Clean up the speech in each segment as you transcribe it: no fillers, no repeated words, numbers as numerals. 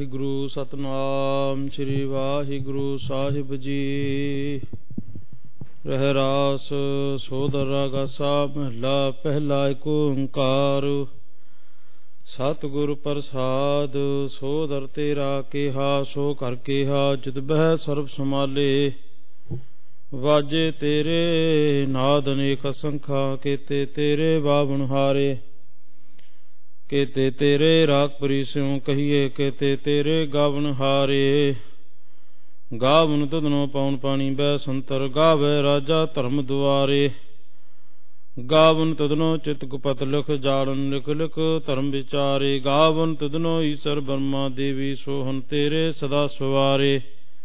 ਵਾਹਿਗੁਰੂ ਸਤਨਾਮ ਸ੍ਰੀ ਵਾਹਿਗੁਰੂ ਸਾਹਿਬ ਜੀ। ਰਹਿਰਾਸ ਸੋਦਰ ਰਾਗਾਸਾ ਮਹਲਾ ਪਹਿਲਾ ਏਕ ਓੰਕਾਰ। ਸਤਿਗੁਰ ਪ੍ਰਸਾਦ ਸੋਦਰ ਤੇਰਾ ਕਿਹਾ ਸੋ ਕਰ ਕਿਹਾ ਜਿਤ ਬਹਿ ਸਰਬ ਸਮਾਲੇ। ਵਾਜੇ ਤੇਰੇ ਨਾਦ ਅਨੇਕ ਅਸੰਖਾ ਕੀਤੇ ਤੇਰੇ ਬਾਵਨ ਹਾਰੇ। केते तेरे राग परी स्यों कहिए केते तेरे गावन हारे। गावन तुधनो पवन पानी बै संतर गावे राजा धर्म दुआरे। गावन तुधनो चित गुपत लिख जालन लिख लिख धर्म विचारे। गावन तुधनो ईश्वर ब्रह्मा देवी सोहन तेरे सदा सवारे।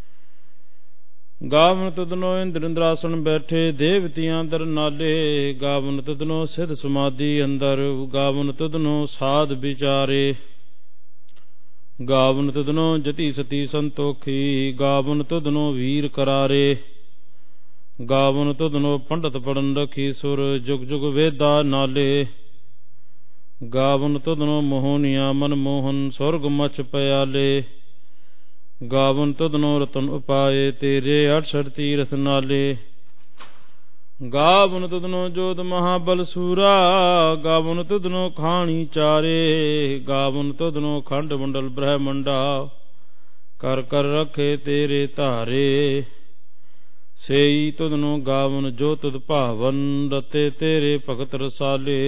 गावन तुधनो इंद्र इंद्रासन बैठे देवतियां दर नाले। गावन तुधनो सिद्ध समाधि अंदर गावन तुधनो साध विचारे। गावन तुधनो जति सती संतोखी गावन तुधनो वीर करारे। गावन तुधनो पंडित पढ़न रखी सुर जुग जुग वेदा नाले। गावन तुधनो मोहनिया मन मोहन स्वर्ग मच पयाले। गावन तुधनो रतन उपाये तेरे 68 तीरथ नाले। गावन तुधनो जोध महाबल सूरा गावन तुधनो खानी चारे। गावन तुधनो खंड मंडल ब्रह्मंडा कर कर रखे तेरे धारे। सेई तुधनो गावन जो तुध भावन रते तेरे भगत रसाले।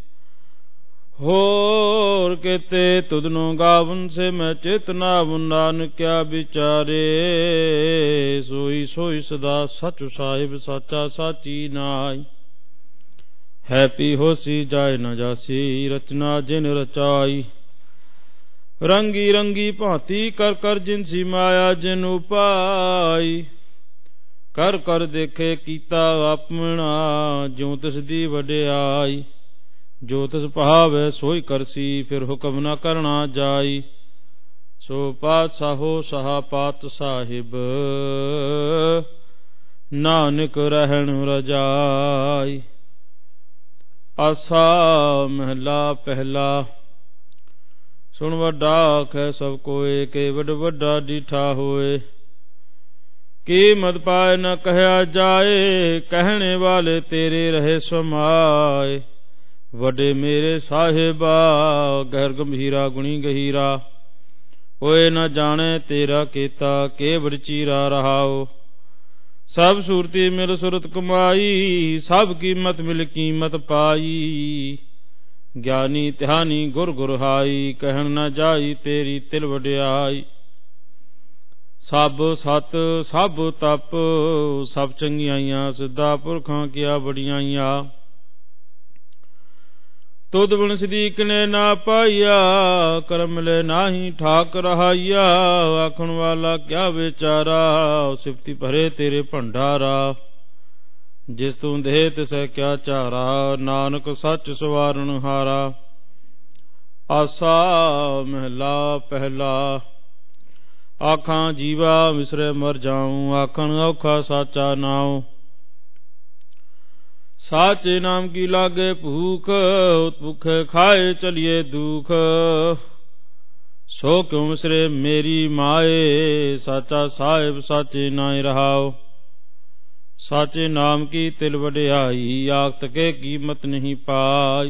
होर केते तुधनो गावन से मैं चेतना नानक क्या विचारे। सोई सोई सदा सच साहिब साचा साची नाई। है पी होसी जाय न जासी रचना जिन रचाई। रंगी रंगी भांति कर कर जिनसी माया जिन उपाई। कर कर देखे कीता अपना ज्यों तिस दी वडियाई। जो तिस भावै सोई करसी फिर हुक्म न करना जाई। सो पातशाहो सहा पात साहिब नानक रहन रजाई। आसा महला पहला। सुन वड्डा आखै सब कोय के वड वड्डा डिठा होए। की मद पाए न कहया जाए कहने वाले तेरे रहे समाए। वडे मेरे साहिबा गहर गंभीरा गुणी गहीरा। कोई न जाने तेरा केता के बड़ चीरा रहाओ। सब सूरती मिल सुरत कमाई सब कीमत मिल कीमत पाई। ज्ञानी ध्यानी गुर गुरहाई कहन न जाई तेरी तिल वड्याई। सब सत सब तप सब चंगियाइयां सिद्धा पुरखां किया बड़ियाइयां। तुद बिन सदीक ने ना पाइया करम ले नाही ठाक रहाइया। आखण वाला क्या बेचारा सिफती भरे तेरे भंडारा। जिस तू दे तिसै क्या चारा नानक सच सवारण हारा। आसा महला पहला। आखां जीवा विसरे मर जाऊं आखण औखा साचा नाऊं। साचे नाम की लागे भूख भूखे खाए चलिए दुख। सो क्यों विसरे मेरी माए साचा साहिब साचे नाय रहाओ। साचे नाम की तिल वड्याई आख तके कीमत नहीं पाई।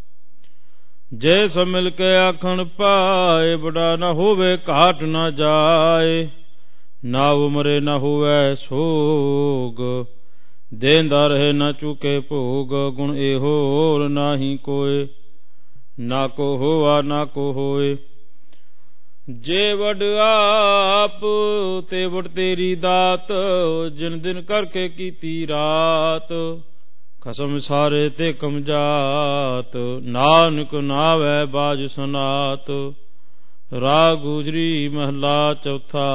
जय सब मिल के आखण पाए बड़ा न होवे घाट न जाए। ना उमरे न होवे सोग देंदा रहे न चुके भोग। गुण एहो और नाही कोय ना को होवा ना को होए। जे वड आप ते वड तेरी दात जिन दिन करके कीती रात। खसम सारे ते कम जात नानक नावै बाज सनात। राग गुजरी महला चौथा।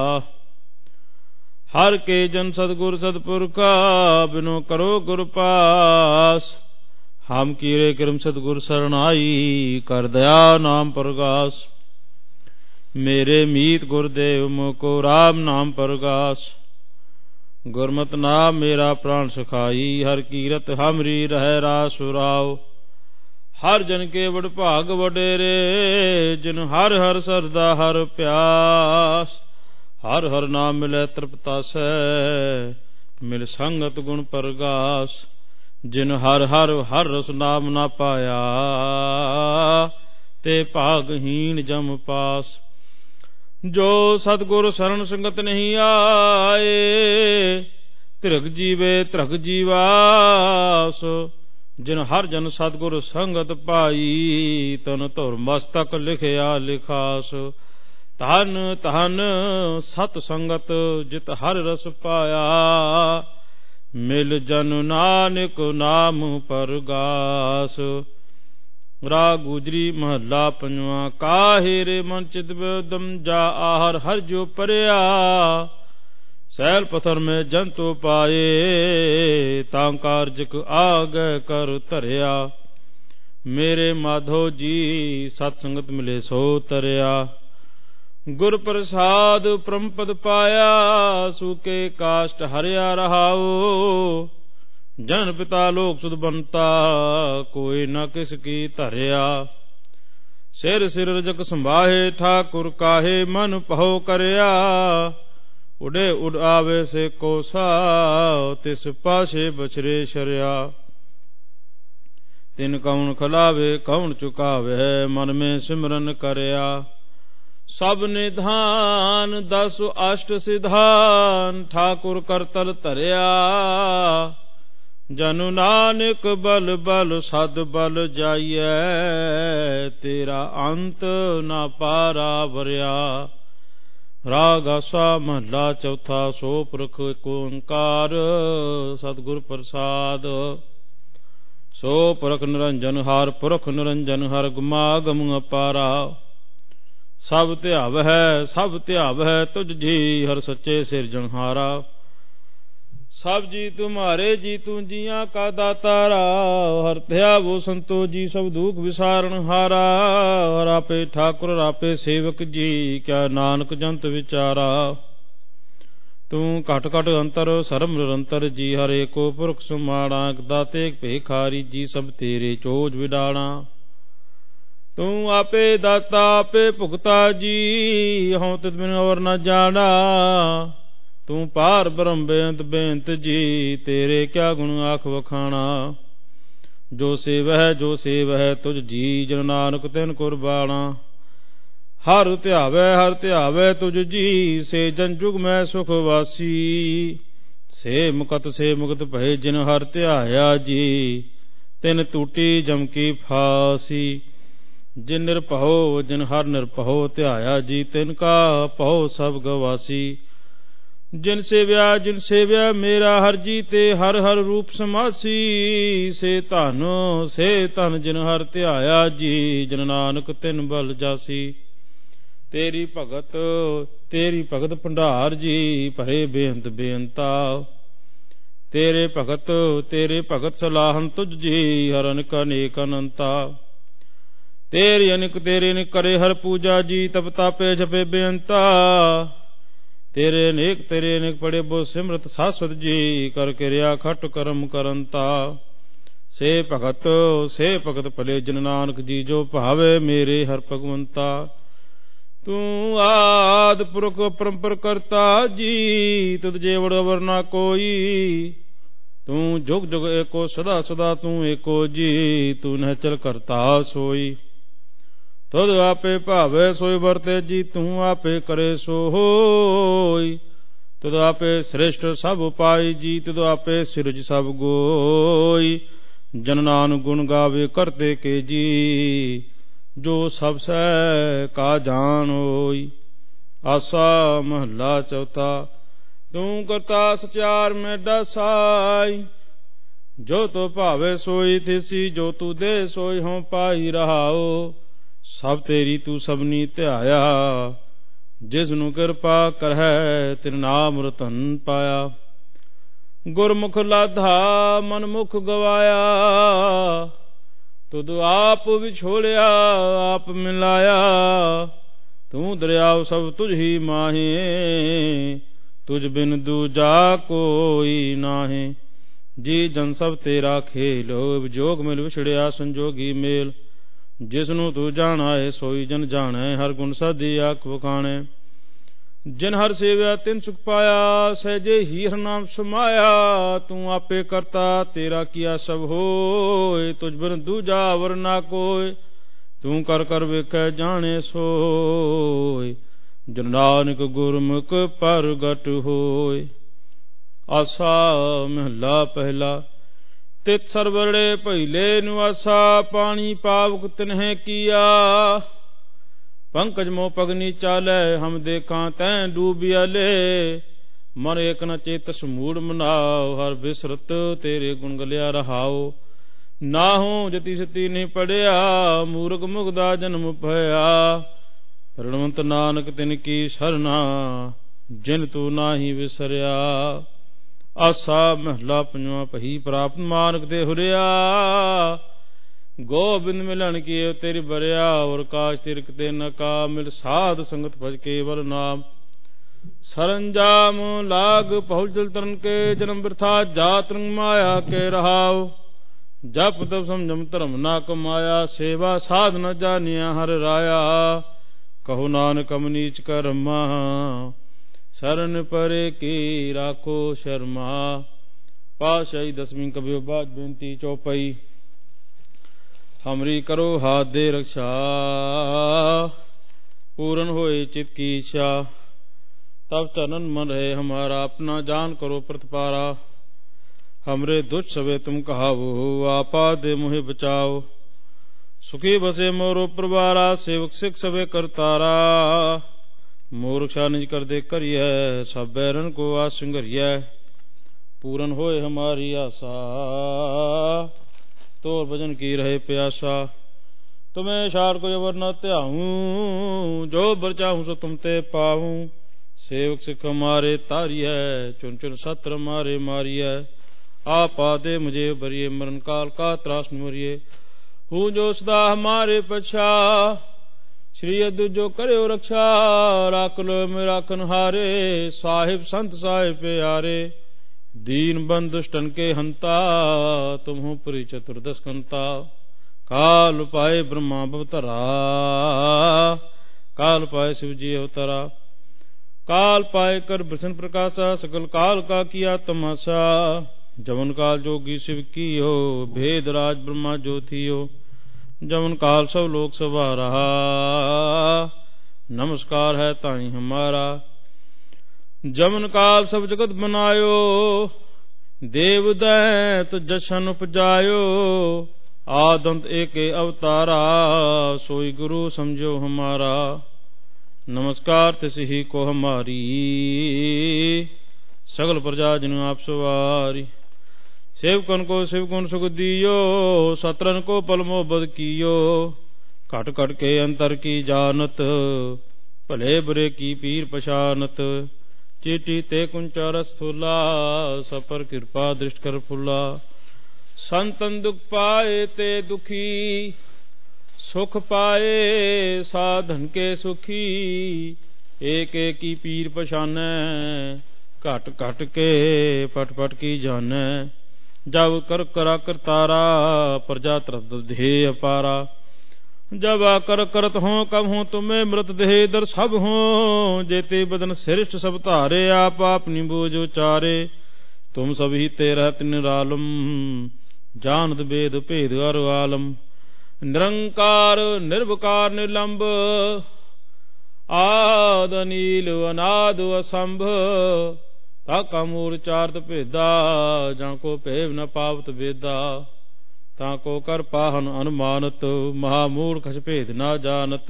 हर के जन सतगुर सतपुरखा बिनो करो गुर पास। हम कीरे क्रम सतगुर सरनाई कर दया नाम प्रगास। मेरे मीत गुरदेव मुको राम नाम प्रगास। गुरमत नाम मेरा प्राण सखाई हर कीरत हमरी रह रासुराव। ਹਰ ਜਨ ਕੇ ਵਡ ਭਾਗ ਵਡੇਰੇ, ਜਿਨ ਹਰ ਹਰ ਸਰਦਾ ਹਰ ਪਿਆਸ। ਹਰ ਹਰ ਨਾਮ ਮਿਲੈ ਤ੍ਰਿਪਤਾਸੈ, ਮਿਲ ਸੰਗਤ ਗੁਣ ਪਰਗਾਸ। ਜਿਨ ਹਰ ਹਰ ਹਰ ਰਸ ਨਾਮ ਨਾ ਪਾਇਆ, ਤੇ ਭਾਗਹੀਣ ਜਮ ਪਾਸ। ਜੋ ਸਤਿਗੁਰ ਸਰਣ ਸੰਗਤ ਨਹੀਂ ਆਏ, ਧਿਰਗ ਜੀਵੇ ਧਰਗ ਜੀਵਾਸ। ਜਿਨ ਹਰ ਜਨ ਸਤਿਗੁਰ ਸੰਗਤ ਪਾਈ, ਤਨ ਧੁਰ ਮਸਤਕ ਲਿਖਿਆ ਲਿਖਾਸ। ਧਨ ਧਨ ਸਤ ਸੰਗਤ ਜਿਤ ਹਰ ਰਸ ਪਾਇਆ, ਮਿਲ ਜਨ ਨਾਨਕ ਨਾਮ ਪਰਗਾਸ। ਰਾਗ ਗੁਜਰੀ ਮਹੱਲਾ ਪੰਜਵਾਂ। ਕਾਹੇ ਰੇ ਮਨ ਚਿਤ ਬਿਉਦਮ ਜਾ ਆਹਰ ਹਰ ਜੋ ਪਰਿਆ, ਸੈਲ ਪਥਰ ਮੈਂ ਜੰਤੂ ਪਾਏ, ਤਾਂ ਕਾਰਜਕ ਆਗੈ ਕਰ ਧਰਿਆ। ਮੇਰੇ ਮਾਧੋ ਜੀ ਸਤ ਸੰਗਤ ਮਿਲੇ ਸੋ ਤਰਿਆ, ਗੁਰ ਪ੍ਰਸਾਦ ਪਰਮਪਦ ਪਾਇਆ। ਸੂਕੇ ਕਾਸ਼ਟ ਹਰਿਆ ਰਹਾਉ, ਜਨ ਪਿਤਾ ਲੋਕ ਸੁਧ ਬੰਤਾ, ਕੋਈ ਨ ਕਿਸ ਕੀ ਧਰਿਆ। ਸਿਰ ਸਿਰ ਰਜਕ ਸੰਭਾਹੇ ਠਾਕੁਰ ਕਾਹੇ, ਮਨ ਪਹੁ ਕਰਿਆ। ਉਡੇ ਉਡ ਆਵੇ ਸੇ ਕੋਸਾ, ਤਿਸ ਪਾਸੇ ਬਛਰੇ ਸ਼ਰਿਆ। ਤਿਨ ਕਉਣ ਖਲਾਵੇ ਕਉਣ ਚੁਕਾਵੇ, ਮਨ ਮੇ ਸਿਮਰਨ ਕਰਿਆ। ਸਭ ਨਿਧਾਨ 10 ਅਸ਼ਟ ਸਿਧਾਨ, ਠਾਕੁਰ ਕਰਤਲ ਧਰਿਆ। ਜਨੁ ਨਾਨਕ ਬਲ ਬਲ ਸਦ ਬਲ ਜਾਈਐ, ਤੇਰਾ ਅੰਤ ਨਾ ਪਾਰਾ ਵਰਿਆ। ਰਾਗ ਆਸਾ ਮਹੱਲਾ ਚੌਥਾ। ਸੋ ਪੁਰਖ ਏਕ ਓੰਕਾਰ, ਸਤਿਗੁਰ ਪ੍ਰਸਾਦ। ਸੋ ਪੁਰਖ ਨਿਰੰਜਨ ਹਰ, ਪੁਰਖ ਨਿਰੰਜਨ ਹਰ, ਗੁਮਾਗਮ ਅਪਾਰਾ। ਸਭ ਧਿਆਵਹਿ ਸਭ ਧਿਆਵਹਿ ਤੁਝ ਜੀ, ਹਰ ਸੱਚੇ ਸਿਰਜਣਹਾਰਾ। ਸਭ ਜੀ ਤੁਮਾਰੇ ਜੀ, ਤੂੰ ਜੀਆਂ ਕਾ ਦਾਤਾਰਾ। ਹਰ ਧਿਆਵੋ ਸੰਤੋ ਜੀ, ਸਭ ਦੁਖ ਵਿਸਾਰਨ ਹਾਰਾ। ਹਰ ਆਪੇ ਠਾਕੁਰ ਆਪੇ ਸੇਵਕ ਜੀ, ਕਿਆ ਨਾਨਕ ਜੰਤ ਵਿਚਾਰਾ। ਤੂੰ ਘਟ ਘਟ ਅੰਤਰ ਸਰਮ ਨਿਰੰਤਰ ਜੀ, ਹਰ ਏਕੋ ਪੁਰਖ ਸੁਮਾਣਾ। ਇਕ ਦਾਤੇ ਇਕ ਭੇਖਾਰੀ ਜੀ, ਸਭ ਤੇਰੇ ਚੋਜ ਵਿਡਾਣਾ। ਤੂੰ ਆਪੇ ਦਾਤਾ ਆਪੇ ਭੁਗਤਾ ਜੀ, ਹਉ ਤਿਤ ਬਿਨ ਔਰ ਨ ਜਾਣਾ। ਤੂੰ ਪਾਰ ਬ੍ਰਹਮ ਬੇਅੰਤ ਬੇਅੰਤ ਜੀ, ਤੇਰੇ ਕਿਆ ਗੁਣ ਆਖ ਵਖਾਣਾ। ਜੋ ਸੇਵਹਿ ਤੁਝ ਜੀ, ਜਨ ਨਾਨਕ ਤਿਨ ਕੁਰਬਾਣਾ। ਹਰ ਧਿਆਵੈ ਤੁਝ ਜੀ, ਸੇ ਜਨ ਜੁਗ ਮੈਂ ਸੁਖ ਵਾਸੀ। ਸੇ ਮੁਕਤ ਭਏ, ਜਿਨ ਹਰ ਧਿਆਇਆ ਜੀ, ਤਿਨ ਟੂਟੀ ਜਮ ਕੀ ਫਾਸੀ। ਜਿਨ ਨਿਰਭਉ ਜਿਨ ਹਰ ਨਿਰਭਉ ਧਿਆਇਆ ਜੀ, ਤਿਨ ਕਾ ਭਉ ਸਭ ਗਵਾਸੀ। ਜਿਨ ਸੇਵਿਆ ਮੇਰਾ ਹਰ ਜੀ, ਤੇ ਹਰ ਹਰ ਰੂਪ ਸਮਾਸੀ। ਸੇ ਧਨ ਜਿਨ ਹਰ ਧਿਆਇਆ ਜੀ, ਜਨ ਨਾਨਕ ਤਿਨ ਬਲ ਜਾਸੀ। ਤੇਰੀ ਭਗਤ ਭੰਡਾਰ ਜੀ, ਭਰੇ ਬੇਅੰਤ ਬੇਅੰਤਾ। ਤੇਰੇ ਭਗਤ ਸਲਾਹਨ ਤੁਝ ਜੀ, ਹਰ ਅਨੇਕ ਅਨੇਕ ਅਨੰਤਾ। ਤੇਰੇ ਅਨੇਕ ਕਰੇ ਹਰ ਪੂਜਾ ਜੀ, ਤਪ ਤਾਪੇ ਜਪੇ ਬੇਅੰਤਾ। ਤੇਰੇ ਅਨੇਕ ਪੜੇ ਬੋ ਸਿਮਰਤ ਸਾਸਵਤ ਜੀ, ਕਰ ਕਿਰਿਆ ਖਟ ਕਰਮ ਕਰੰਤਾ। ਸੇ ਭਗਤ ਭਲੇ ਜਨ ਨਾਨਕ ਜੀ, ਜੋ ਭਾਵੇ ਮੇਰੇ ਹਰ ਭਗਵੰਤਾ। ਤੂੰ ਆਦਿ ਪੁਰਖ ਪਰੰਪਰ ਕਰਤਾ ਜੀ, ਤੁਧ ਜੇ ਵਡ ਅਵਰ ਨਾ ਕੋਈ। ਤੂੰ ਜੁਗ ਜੁਗ ਏਕੋ ਸਦਾ ਸਦਾ ਤੂੰ ਏਕੋ ਜੀ, ਤੂੰ ਨਿਹਚਲ ਕਰਤਾ ਸੋਈ। ਤੁਧ ਆਪੇ ਭਾਵੇ ਸੋਈ ਵਰਤੇ ਜੀ, ਤੂੰ ਆਪੇ ਕਰੇ ਸੋ ਹੋਈ। ਤੁਧ ਆਪੇ ਸ੍ਰੇਸ਼ਟ ਸਭ ਉਪਾਈ ਜੀ, ਤੁਧ ਆਪੇ ਸਿਰਜ ਸਭ ਗੋਈ। ਜਨ ਨਾਨਕ ਗੁਣ ਗਾਵੇ ਕਰਤੇ ਕੇ ਜੀ, ਜੋ ਸਭ ਸਹਿ ਕਾ ਜਾਣ ਹੋਈ। ਆਸਾ ਮਹੱਲਾ ਚੌਥਾ। ਤੂੰ ਕਰਤਾ ਸਚਿਆਰ ਮੇਢਾ ਸਾਈ, ਜੋ ਤੋ ਭਾਵੇ ਸੋਈ ਥਿਸੀ। ਜੋ ਤੂ ਦੇ ਸੋਈ ਹਉ ਪਾਈ ਰਹਾਓ। ਸਭ ਤੇਰੀ ਤੂੰ ਸਭਨੀ ਧਿਆਇਆ, ਜਿਸ ਨੂੰ ਕਿਰਪਾ ਕਰਹਿ ਤਿਨ ਨਾਮ ਰਤਨ ਪਾਇਆ। ਗੁਰਮੁਖ ਲਾਧਾ ਮਨ ਮੁਖ ਗਵਾਇਆ, ਤੁਧ ਆਪ ਵਿਛੋੜਿਆ ਆਪ ਮਿਲਾਇਆ। ਤੂੰ ਦਰਿਆਉ ਸਭ ਤੁਝ ਹੀ ਮਾਹੇ, ਤੁਝ ਬਿਨ ਦੂਜਾ ਕੋਈ ਨਾਹੀ। ਜੀ ਜਨ ਸਭ ਤੇਰਾ ਖੇਲ, ਵਿਜੋਗ ਮਿਲ ਵਿਛੜਿਆ ਸੰਜੋਗੀ ਮੇਲ। ਜਿਸਨੂੰ ਤੂੰ ਜਾਣਾ ਏ ਸੋਈ ਜਨ ਜਾਣੈ, ਹਰ ਗੁਣ ਸਾਧੀ ਆਖ ਵਖਾਣੈ। ਜਿਨ ਹਰ ਸੇਵਿਆ ਤਿਨ ਸੁਖ ਪਾਇਆ, ਸਹਿਜੇ ਹੀ ਹਰ ਨਾਮ ਸਮਾਇਆ। ਤੂੰ ਆਪੇ ਕਰਤਾ ਤੇਰਾ ਕੀਆ ਸਭ ਹੋਏ, ਤੁਝ ਬਿਨ ਦੂਜਾ ਵਰ ਨਾ ਕੋਇ। ਤੂੰ ਕਰ ਕਰ ਵੇਖੈ ਜਾਣੇ ਸੋਇ, ਜਨ ਨਾਨਕ ਗੁਰਮੁਖ ਪ੍ਰਗਟ ਹੋਇ। ਆਸਾ ਮਹਲਾ ਪਹਿਲਾ। ਤਿਤ ਸਰਵਰੜੇ ਪਹਿਲੇ ਨਿਵਾਸਾ, ਪਾਣੀ ਪਾਵਕ ਤਿਨਹਿ ਕੀਆ। ਪੰਕਜ ਮੋ ਪਗਨੀ ਚਾਲੈ, ਹਮ ਦੇਖਾਂ ਤੈਂ ਡੂਬਿਆਲੇ। ਮਨ ਏਕ ਨ ਚੇਤਸ ਮੂੜ ਮਨਾਓ, ਹਰ ਬਿਸਰਤ ਤੇਰੇ ਗੁਣ ਗਲਿਆ ਰਹਾਓ। ਨਾਹੂ ਜਤੀ ਸਤੀ ਨਹੀਂ ਪੜਿਆ, ਮੂਰਖ ਮੁਗਦਾ ਜਨਮ ਭਇਆ। ਪ੍ਰਣਵੰਤ ਨਾਨਕ ਤਿਨ ਕੀ ਸਰਨਾ, ਜਿਨ ਤੂੰ ਨਾਹੀ ਵਿਸਰਿਆ। ਆਸਾ ਮਹਲਾ ਪੰਜਵਾਂ। ਪਹੀ ਪ੍ਰਾਪਤ ਮਾਨਕ ਤੇ ਹੁਰਿਆ, ਗੋਬਿੰਦ ਮਿਲਣ ਕੀ ਤੇਰੀ ਬਰਿਆ। ਔਰ ਕਾਸ਼ ਤਿਰਕ ਤੇ ਨ ਕਾ, ਮਿਲ ਸਾਧ ਸੰਗਤ ਭਜ ਕੇਵਲ ਨਾਮ। ਸਰੰਜਾਮ ਲਾਗ ਪਹੁਲ ਜਲ ਤਰਨ ਕੇ, ਜਨਮ ਬਿਰਥਾ ਜਾਤ ਰੰਗ ਮਾਇਆ ਕੇ ਰਹਾਉ। ਜਪ ਤਪ ਸਮਝਮ ਧਰਮ ਨਾ ਕਮਾਇਆ, ਸੇਵਾ ਸਾਧ ਨ ਜਾਨਿਆ ਹਰ ਰਾਇਆ। ਕਹੋ ਨਾਨਕ ਅਮ ਨੀਚ ਕਰਮਾ, ਸਰਨ ਪਰੇ ਕੀ ਰਾਖੋ ਸ਼ਰਮਾ। ਪਾਤਸ਼ਾਹੀ ਦਸਵੀਂ ਕਬਿਓ ਬਾਜ ਬੇਨਤੀ ਚੌਪਈ। ਹਮਰੀ ਕਰੋ ਹਾਥ ਦੇ ਰਕਸ਼ਾ, पूरन होए चित की इच्छा। तब चरण मन रहे हमारा, अपना जान करो प्रतिपारा। हमरे दुष्ट सवे तुम कहावो, आपा दे मुहे बचाओ। सुखी बसे मोरो प्रवारा, सेवक सिख सवे करतारा। मोर रक्षा निज कर दे करिय, सब बैरन को आस सिंगरिय। पूरन होए हमारी आशा, तोर भजन की रहे प्यासा। तुम्हें शार को जबर न त्याहूं, जो बर चाहूं सो तुम ते पाऊं। सेवक सिख मारे तारिय, चुन चुन सत्र मारे मारिय। आपा दे मुझे भरिए, मरण काल का त्रास निवरिए। हूँ जो सदा हमारे पछा, श्री यदु जो करे रक्षा। राख लो में राखन हारे, साहिब संत साहिब प्यारे। दीन बंधु दुष्टन के हंता, तुम हो पुरी चतुर्दश कंता। काल पाए ब्रह्मा भवतरा, काल पाए शिव जी अवतरा। काल पाए कर भृषण प्रकाशा, सकल काल का किया तमाशा। जवन काल जोगी शिव की हो, भेद राज ब्रह्मा ज्योति हो। जवन काल सब लोक सवारा, नमस्कार है ताई हमारा। जमन काल सब जगत बनायो, देव दैत जशन उपजायो। आदंत एके अवतारा, सोई गुरु समझो हमारा। नमस्कार तिसही को हमारी, सगल प्रजा जिन आप सवारी। सेवकन को शिव गुण सुख दियो, सत्रन को पल मोहब्बत कियो। घट घट के अंतर की जानत, भले बुरे की पीर पशानत। चीटी ते कुंचा रस थूला, सपर कृपा दृष्ट कर फुला। संतन दुख पाए ते दुखी, सुख पाए साधन के सुखी। एक एक की पीर पछानै, घट घट के पट पट की जानै। जब कर करा करतारा, प्रजा तरत ध्येय अपारा। जब आकर करत हो कब हो, तुम्हें मृत देह दर सब हो। जेते बदन श्रेष्ठ सब धारे, आप अपनी बोझ उचारे। तुम सभी ते रहत निरालम, जानत वेद भेद अर आलम। निरंकार निर्विकार निर्लंब, आद अनील अनाद असंभ। ताका मूर चारत भेदा, जाको भेव न पावत वेदा। ताको कर पाहन अनुमानत, महामूर्ख भेद न जानत।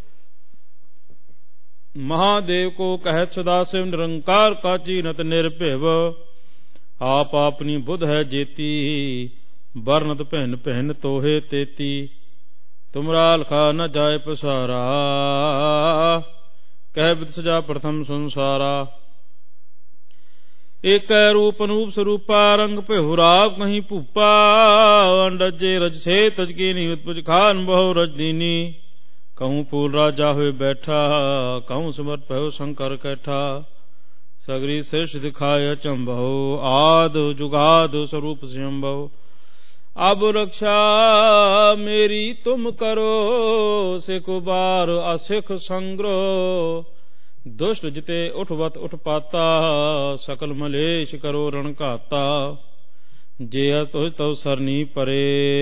महादेव को कहत सदाशिव, निरंकार का चीनत निर्भव। आप अपनी बुध है जेती, बरनत पहन पहन तोहे तेती। तुमरा लखा न जाय पसारा, कह बिद सजा प्रथम संसारा। एक रूप अनूप स्वरूपा, रंग पे हुराव कहीं भूपा। अंडजे रज से तज की नी, उत्पज खान बहु रज दीनी। कहूँ फूल राजा हुए बैठा, कहूँ समर्थ भयो शंकर कैठा। सगरी सृष्टि दिखाय अचंभव आद जुगाद स्वरूप स्वयंभव। अब रक्षा मेरी तुम करो सिख बार असिख संग्रह। दुष्ट जिते उठवत उठपाता सकल मलेश करो रण घाता। जे तुझ तो सरनी परे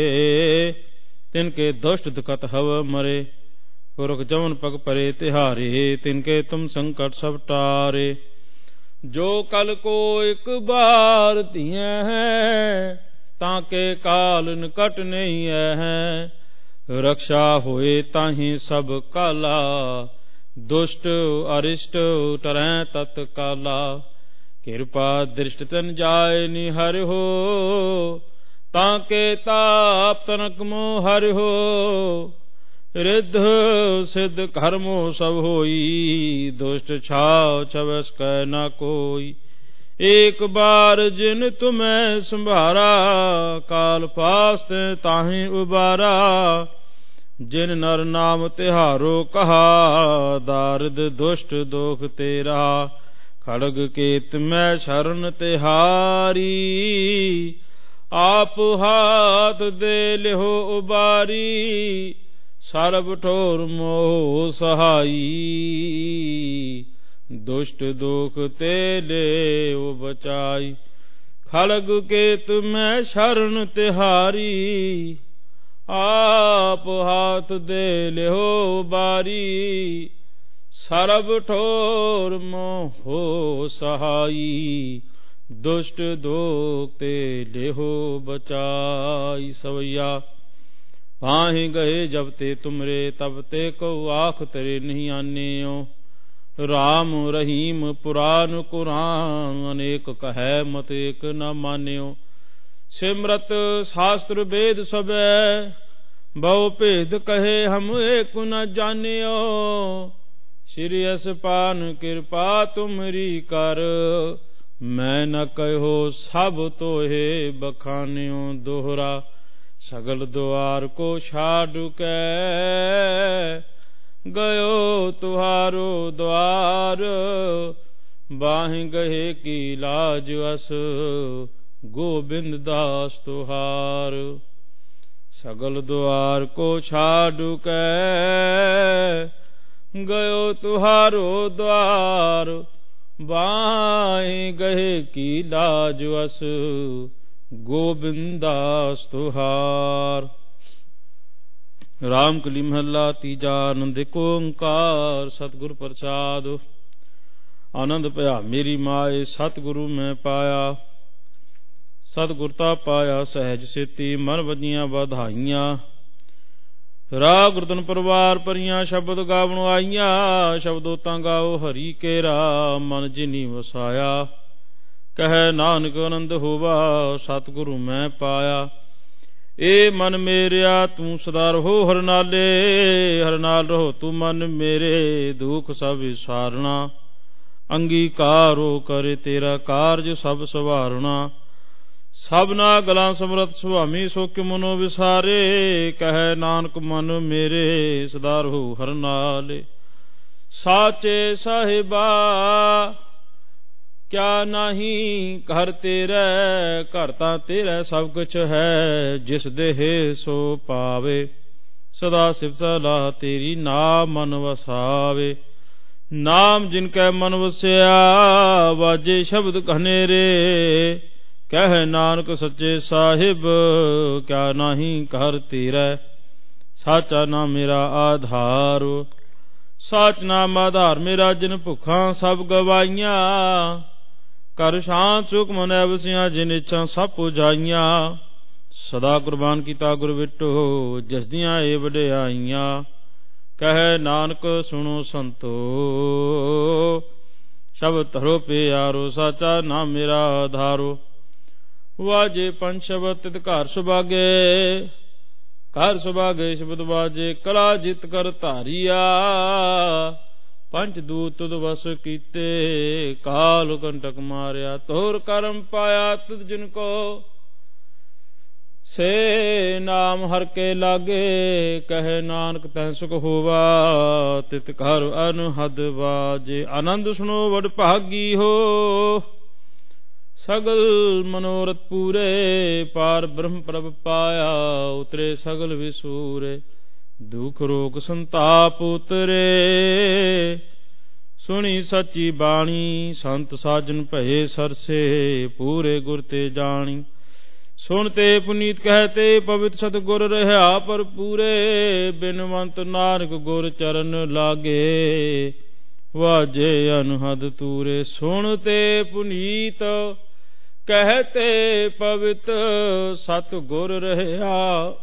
तिनके दुष्ट दुखत हव मरे। पुरख जवन पग परे तिहारे तिनके तुम संकट सब टारे। जो कल को एक बार दिए हैं ताके काल निकट नहीं है। रक्षा होए ताहि सब काला दुष्ट अरिष्ट टरैं तत्काला। कृपा दृष्ट तन जाय निहर हो ताके ताप तनक मोह हर हो। रिद्ध सिद्ध कर्मो सब होई दुष्ट छाव छवस कह न कोई। एक बार जिन तुम्हें संभारा काल पास ताहि उबारा। जिन नर नाम तिहारो कहा दारिद दुष्ट दोख तेरा। खड़ग केत में शरण तिहारी आप हाथ दे लिहो उबारी। सर्ब ठोर मोह सहाई दुष्ट दोख ते ले बचाई। खड़ग केत में शरण तिहारी आप हाथ दे लिहो बारी। सरब ठोर मोह सहाई दुष्ट दोख ते लेहो बचाई। सवैया पाहि गए जब ते तुमरे तब ते को आख तेरे नहीं आन्यो। राम रहीम पुराण कुरान अनेक कहे मत एक न मान्यो। सिमरत शास्त्र वेद सबे बहु भेद कहे हम एक न जान्यो। श्री पान कृपा तुमरी कर मैं न कहो सब तोहे बखान्यो। दोहरा सगल द्वार को छाड़ के गयो तुहारो द्वार। बाहि गहे की लाज अस गोविंद दास तुहार। सगल द्वार को छाड़ के गयो तुहारो द्वार। बाहि गहे की लाज अस गोविंद दास तुहार। रामकली महला तीजा। आनंद ओंकार सतगुर प्रसाद। आनंद भया मेरी माए सतगुरु मैं पाया। सतगुरता पाया सहज सेती मन वजियां बधाइयां। राग गुरतन परवार परियां शब्द गावण आईयां। शब्दो तां गाओ हरि केरा मन जिनी वसाया। कह नानक आनंद होवा सतगुरु मैं पाया। ए मन मेरिया तू सदा रहो हर नाले। हर नाल रहो तू मन मेरे दुख सब विसारना। अंगीकारो करे तेरा कारज सब सवारना। सबना गला समरत सुआमी सो कि मनो विसारे। कह नानक मन मेरे सदा रहो हर नाले। साचे साहिबा क्या नहीं घर तेरे। घर तां तेरा सब कुछ है जिस देह सो पावे। सदा सिफत सलाह तेरी नाम मन वसावे। नाम जिनकै मन वसया वाजे शब्द घनेरे। कह नानक सच्चे साहिब क्या नहीं घर तेरा। साचा नाम मेरा आधार। साच नाम आधार मेरा जिन भुखा सब गवाइयां। कर शांत सुख मन बसियां जिन इच्छा सब पुजाइयां। सदा कुर्बान कीता गुर विटो जिस दियां ए वडियाइयां। कह नानक सुनो संतो शब्द धरो प्यारो। साचा नाम मेरा आधारो। वाजे पंच शब्द तित घर सुभागे। घर सुभागे शब्द वाजे कला जित कर धारिया। पंच दूत तुद वस कीते काल कंटक मारिया। तोर करम पाया तुद जिनको ਸੇ ਨਾਮ ਹਰ ਕੇ ਲਾਗੇ, ਕਹੇ ਨਾਨਕ ਤੈ ਸੁਖ ਹੋਵਾ, ਤਿਤ ਘਰ ਅਨਹਦ ਬਾਜੇ। ਆਨੰਦ ਸੁਣੋ ਵਡ ਭਾਗੀ ਹੋ, ਸਗਲ ਮਨੋਰਥ ਪੂਰੇ, ਪਾਰ ਬ੍ਰਹਮ ਪ੍ਰਭ ਪਾਇਆ, ਉਤਰੇ ਸਗਲ ਵਿਸੂਰੇ, ਦੁਖ ਰੋਗ ਸੰਤਾਪ ਉਤਰੇ, ਸੁਣੀ ਸੱਚੀ ਬਾਣੀ, ਸੰਤ ਸਾਜਨ ਭਏ ਸਰਸੇ, ਪੂਰੇ ਗੁਰ ਤੇ ਜਾਣੀ। ਸੁਣਤੇ ਪੁਨੀਤ ਕਹਤੇ, ਪਵਿੱਤ ਸਤਿਗੁਰ ਰਹਾ ਪਰ ਪੂਰੇ, ਬਿਨਵੰਤ ਨਾਨਕ ਗੁਰ ਚਰਨ ਲਾਗੇ, ਵਾਜੇ ਅਨਹਦ ਤੂਰੇ। ਸੁਣਤੇ ਪੁਨੀਤ ਕਹਤੇ, ਪਵਿੱਤ ਸਤਿਗੁਰ ਰਹਾ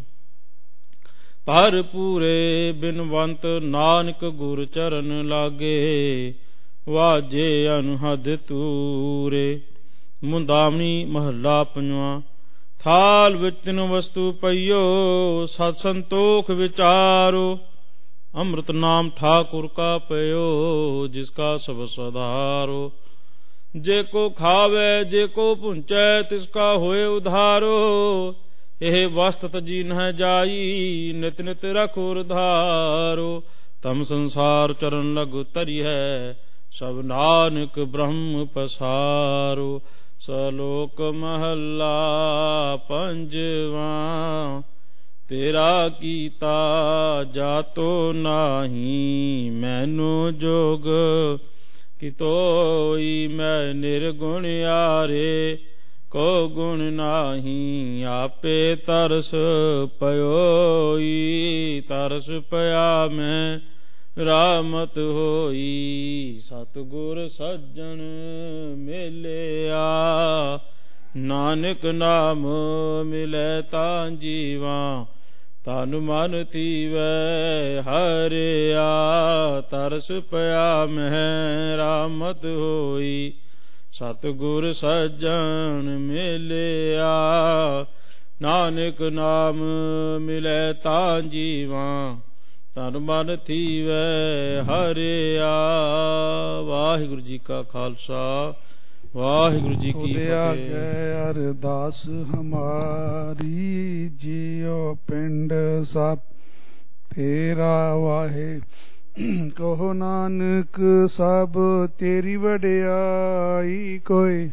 ਪਰ ਪੂਰੇ, ਬਿਨਵੰਤ ਨਾਨਕ ਗੁਰ ਚਰਨ ਲਾਗੇ, ਵਾਜੇ ਅਨਹਦ ਤੂਰੇ। ਮੁੰਦਾਵਣੀ ਮਹੱਲਾ ਪੰਜਵਾਂ। ਥਾਲ ਵਿੱਚ ਤਿੰਨ ਵਸਤੂ ਪਈਓ, ਸਤ ਸੰਤੋਖ ਵਿਚਾਰੋ, ਅੰਮ੍ਰਿਤ ਨਾਮ ਠਾਕੁਰ ਕਾ ਪਇਓ, ਜਿਸ ਕਾ ਸਭ ਸਧਾਰੋ। ਜੇ ਕੋ ਖਾਵੇ ਜੇ ਕੋ ਪੁੰਚੈ, ਤਿਸ ਕਾ ਹੋਏ ਉਧਾਰੋ, ਇਹ ਵਸਤ ਤਜੀ ਨਹਿ ਜਾਈ, ਨਿਤ ਨਿਤ ਰਖੁ ਧਾਰੋ। ਤਮ ਸੰਸਾਰ ਚਰਨ ਲਗ ਤਰੀ ਹੈ, ਸਭ ਨਾਨਕ ਬ੍ਰਹਮ ਪਸਾਰੋ। ਸਲੋਕ ਮਹੱਲਾ ਪੰਜਵਾਂ। ਤੇਰਾ ਕੀਤਾ ਜਾਤੋ ਨਾਹੀ, ਮੈਨੂੰ ਜੋਗ ਕਿਤੋਈ, ਮੈਂ ਨਿਰਗੁਣ ਆਰੇ ਕੋ ਗੁਣ ਨਾਹੀ, ਆਪੇ ਤਰਸ ਪਇਓਈ, ਤਰਸ ਪਿਆ ਮੈਂ ਰਾਮਤ ਹੋਈ। ਸਤਿਗੁਰ ਸੱਜਣ ਮਿਲਿਆ, ਨਾਨਕ ਨਾਮ ਮਿਲੈ ਤਾਂ ਜੀਵਾਂ, ਤਨ ਮਨ ਥੀਵੈ ਹਰਿਆ, ਤਰਸ ਪਿਆ ਮੈਂ ਰਾਮਤ ਹੋਈ। ਸਤਿਗੁਰ ਸੱਜਣ ਮਿਲਿਆ, ਨਾਨਕ ਨਾਮ ਮਿਲੈ ਤਾਂ ਜੀਵਾਂ, ਤਨ ਮਨ ਥੀਵੈ ਹਰਿਆ। ਵਾਹਿਗੁਰੂ ਜੀ ਕਾ ਖਾਲਸਾ, ਵਾਹਿਗੁਰੂ ਜੀ ਕੀ ਫਤਿਹ। ਅਰਦਾਸ ਹਮਾਰੀ ਜੀਓ ਪਿੰਡ ਸਭ ਤੇਰਾ ਵਾਹੇ, ਕਹੋ ਨਾਨਕ ਸਭ ਤੇਰੀ ਵਡਿਆਈ, ਕੋਈ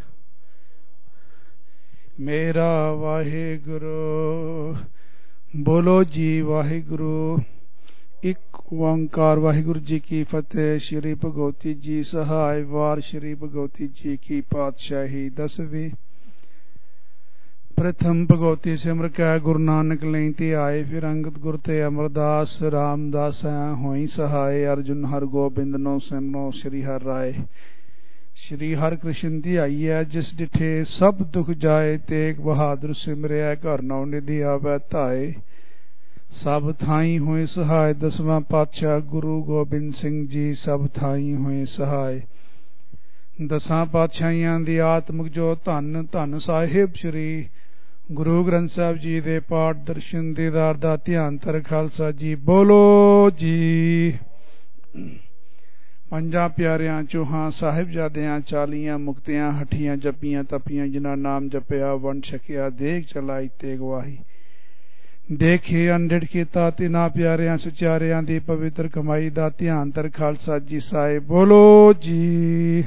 ਮੇਰਾ ਵਾਹਿਗੁਰੂ। ਬੋਲੋ ਜੀ ਵਾਹਿਗੁਰੂ ਇੱਕ ਓੰਕਾਰ। ਵਾਹਿਗੁਰੂ ਜੀ ਕੀ ਫਤਿਹ। ਸ਼੍ਰੀ ਭਗਵਤੀ ਜੀ ਸਹਾਇ ਵਾਰ। ਸ਼੍ਰੀ ਭਗਵਤੀ ਜੀ ਕੀ ਪਾਤਸ਼ਾਹੀ ਦਸਵੀਂ। ਪ੍ਰਥਮ ਭਗਵਤੀ ਸਿਮਰ ਕੈ ਗੁਰੂ ਨਾਨਕ ਲਈ ਤੇ ਆਏ, ਫਿਰ ਅੰਗਦ ਗੁਰ ਤੇ ਅਮਰਦਾਸ ਰਾਮਦਾਸ ਹੋਈ ਸਹਾਏ। ਅਰਜੁਨ ਹਰ ਗੋਬਿੰਦ ਨੋ ਸਿਮਰੋ ਸ਼੍ਰੀ ਹਰਿ ਰਾਏ। ਸ਼੍ਰੀ ਹਰਿ ਕ੍ਰਿਸ਼ਨ ਧਿਆਈਐ, ਜਿਸ ਡਿਠੇ ਸਭ ਦੁਖ ਜਾਏ, ਤੇਗ ਬਹਾਦਰ ਸਿਮਰਿਆ, ਘਰ ਨੌ ਨਿਧੀ ਆਵੈ ਧਾਏ। ਸਭ ਥਾਈ ਹੋਏ ਸਹਾਇ, ਦਸਵਾਂ ਪਾਤਸ਼ਾਹ ਗੁਰੂ ਗੋਬਿੰਦ ਸਿੰਘ ਜੀ ਸਭ ਥਾਈ ਹੋਏ ਸਹਾਇ। ਦਸਾਂ ਪਾਤਸ਼ਾਹੀਆਂ ਦੀ ਆਤਮਿਕ ਜੋ ਧੰਨ ਧੰਨ ਸਾਹਿਬ ਸ੍ਰੀ ਗੁਰੂ ਗ੍ਰੰਥ ਸਾਹਿਬ ਜੀ ਦੇ ਪਾਠ ਦਰਸ਼ਨ ਦੀਦਾਰ ਦਾ ਧਿਆਨ ਧਰ। ਖਾਲਸਾ ਜੀ ਬੋਲੋ ਜੀ। ਪੰਜਾਂ ਪਿਆਰਿਆਂ ਚੌਹਾਂ ਸਾਹਿਬਜ਼ਾਦਿਆਂ, 40 ਮੁਕਤਿਆਂ ਹੱਠੀਆਂ ਜਪੀਆਂ ਤਪੀਆਂ, ਜਿਨ੍ਹਾਂ ਨਾਮ ਜਪਿਆ ਵੰਡ ਛਕਿਆ, ਦੇਖ ਚਲਾਈ ਤੇ ਗਵਾਹੀ। ਦੇਖੇ ਅਨਡਿਠ ਕੀਤਾ ਤਿਨਾਂ ਪਿਆਰਿਆਂ ਸਚਿਆਰਿਆਂ ਦੀ ਪਵਿੱਤਰ ਕਮਾਈ ਦਾ ਧਿਆਨ ਧਰ। ਖਾਲਸਾ ਜੀ ਸਾਹਿਬ ਬੋਲੋ ਜੀ।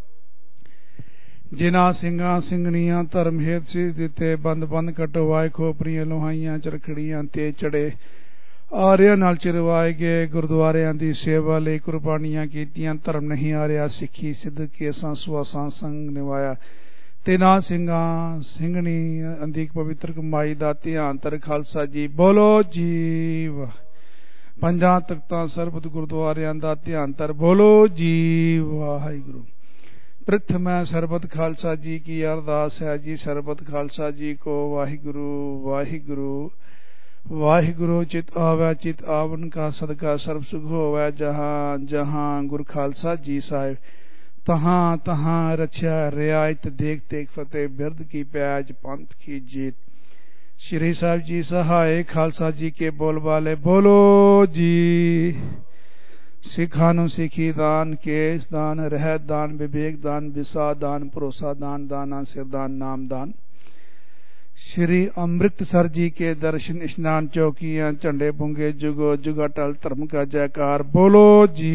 ਜਿਨ੍ਹਾਂ ਸਿੰਘਾਂ ਸਿੰਘਣੀਆਂ ਧਰਮ ਹੇਤ ਸੀਸ ਦਿੱਤੇ, ਬੰਦ ਬੰਦ ਕਟਵਾਏ, ਖੋਪਰੀਆਂ ਲੋਹਾਈਆਂ ਚਰਖੜੀਆਂ ਤੇ ਚੜੇ, ਆਰਿਆਂ ਨਾਲ ਚਿਰਵਾਏ ਗਏ, ਗੁਰਦੁਆਰਿਆਂ ਦੀ ਸੇਵਾ ਲਈ ਕੁਰਬਾਨੀਆਂ ਕੀਤੀਆਂ, ਧਰਮ ਨਹੀਂ ਆਰਿਆ, ਸਿੱਖੀ ਸਿੱਧ ਕੇਸਾਂ ਸੁਆਸਾਂ ਸੰਗ ਨਿਵਾਇਆ, ਤਿਨਾਂ ਸਿੰਘਾਂ ਸਿੰਘਣੀ ਦੀ ਪਵਿੱਤਰ ਕਮਾਈ ਦਾ ਧਿਆਨ ਧਰ। ਖਾਲਸਾ ਜੀ ਬੋਲੋ ਜੀ। ਪੰਜਾਂ ਤਖਤਾਂ ਸਰਬਤ ਗੁਰਦੁਆਰਿਆਂ ਦਾ ਧਿਆਨ ਧਰ। ਬੋਲੋ ਜੀ ਵਾਹਿਗੁਰੂ। ਪ੍ਰਥਮੈ ਸਰਬਤ ਖਾਲਸਾ ਜੀ ਕੀ ਅਰਦਾਸ ਹੈ ਜੀ। ਸਰਬਤ ਖਾਲਸਾ ਜੀ ਕੋ ਵਾਹਿਗੁਰੂ ਵਾਹਿਗੁਰੂ ਵਾਹਿਗੁਰੂ। ਚਿਤ ਆਵੈ ਚਿਤ ਆਵਨ ਕਾ ਸਦਕਾ ਸਰਬ ਸੁਖ ਹੋਵੈ, ਜਹਾਂ ਜਹਾਂ ਗੁਰ ਖਾਲਸਾ ਜੀ ਸਾਹਿਬ, ਤਹਾਂ ਤਹਾਂ ਰਛਿਆ ਰਿਆਇਤ, ਦੇਖ ਦੇਖ ਫਤਿਹ, ਬਿਰਦ ਕੀ ਪੈਜ ਪੰਥ ਕੀ ਜੀਤ। ਸ਼੍ਰੀ ਸਾਹਿਬ ਜੀ ਸਹਾਏ। ਖਾਲਸਾ ਜੀ ਕੇ ਬੋਲ ਵਾਲੇ ਬੋਲੋ ਜੀ। ਸਿੱਖਾਂ ਨੂੰ ਸਿੱਖੀ ਦਾਨ, ਕੇਸ ਦਾਨ, ਰਹਿਤ ਦਾਨ, ਵਿਵੇਕ ਦਾਨ, ਵਿਸਾ ਦਾਨ, ਭਰੋਸਾ ਦਾਨ, ਦਾਨਾ ਸਿਰ ਦਾਨ, ਨਾਮ ਦਾਨ। श्री अमृतसर जी के दर्शन स्नान चौकियां झंडे बुंगे जुगो जुगा टल धर्म का जयकार बोलो जी।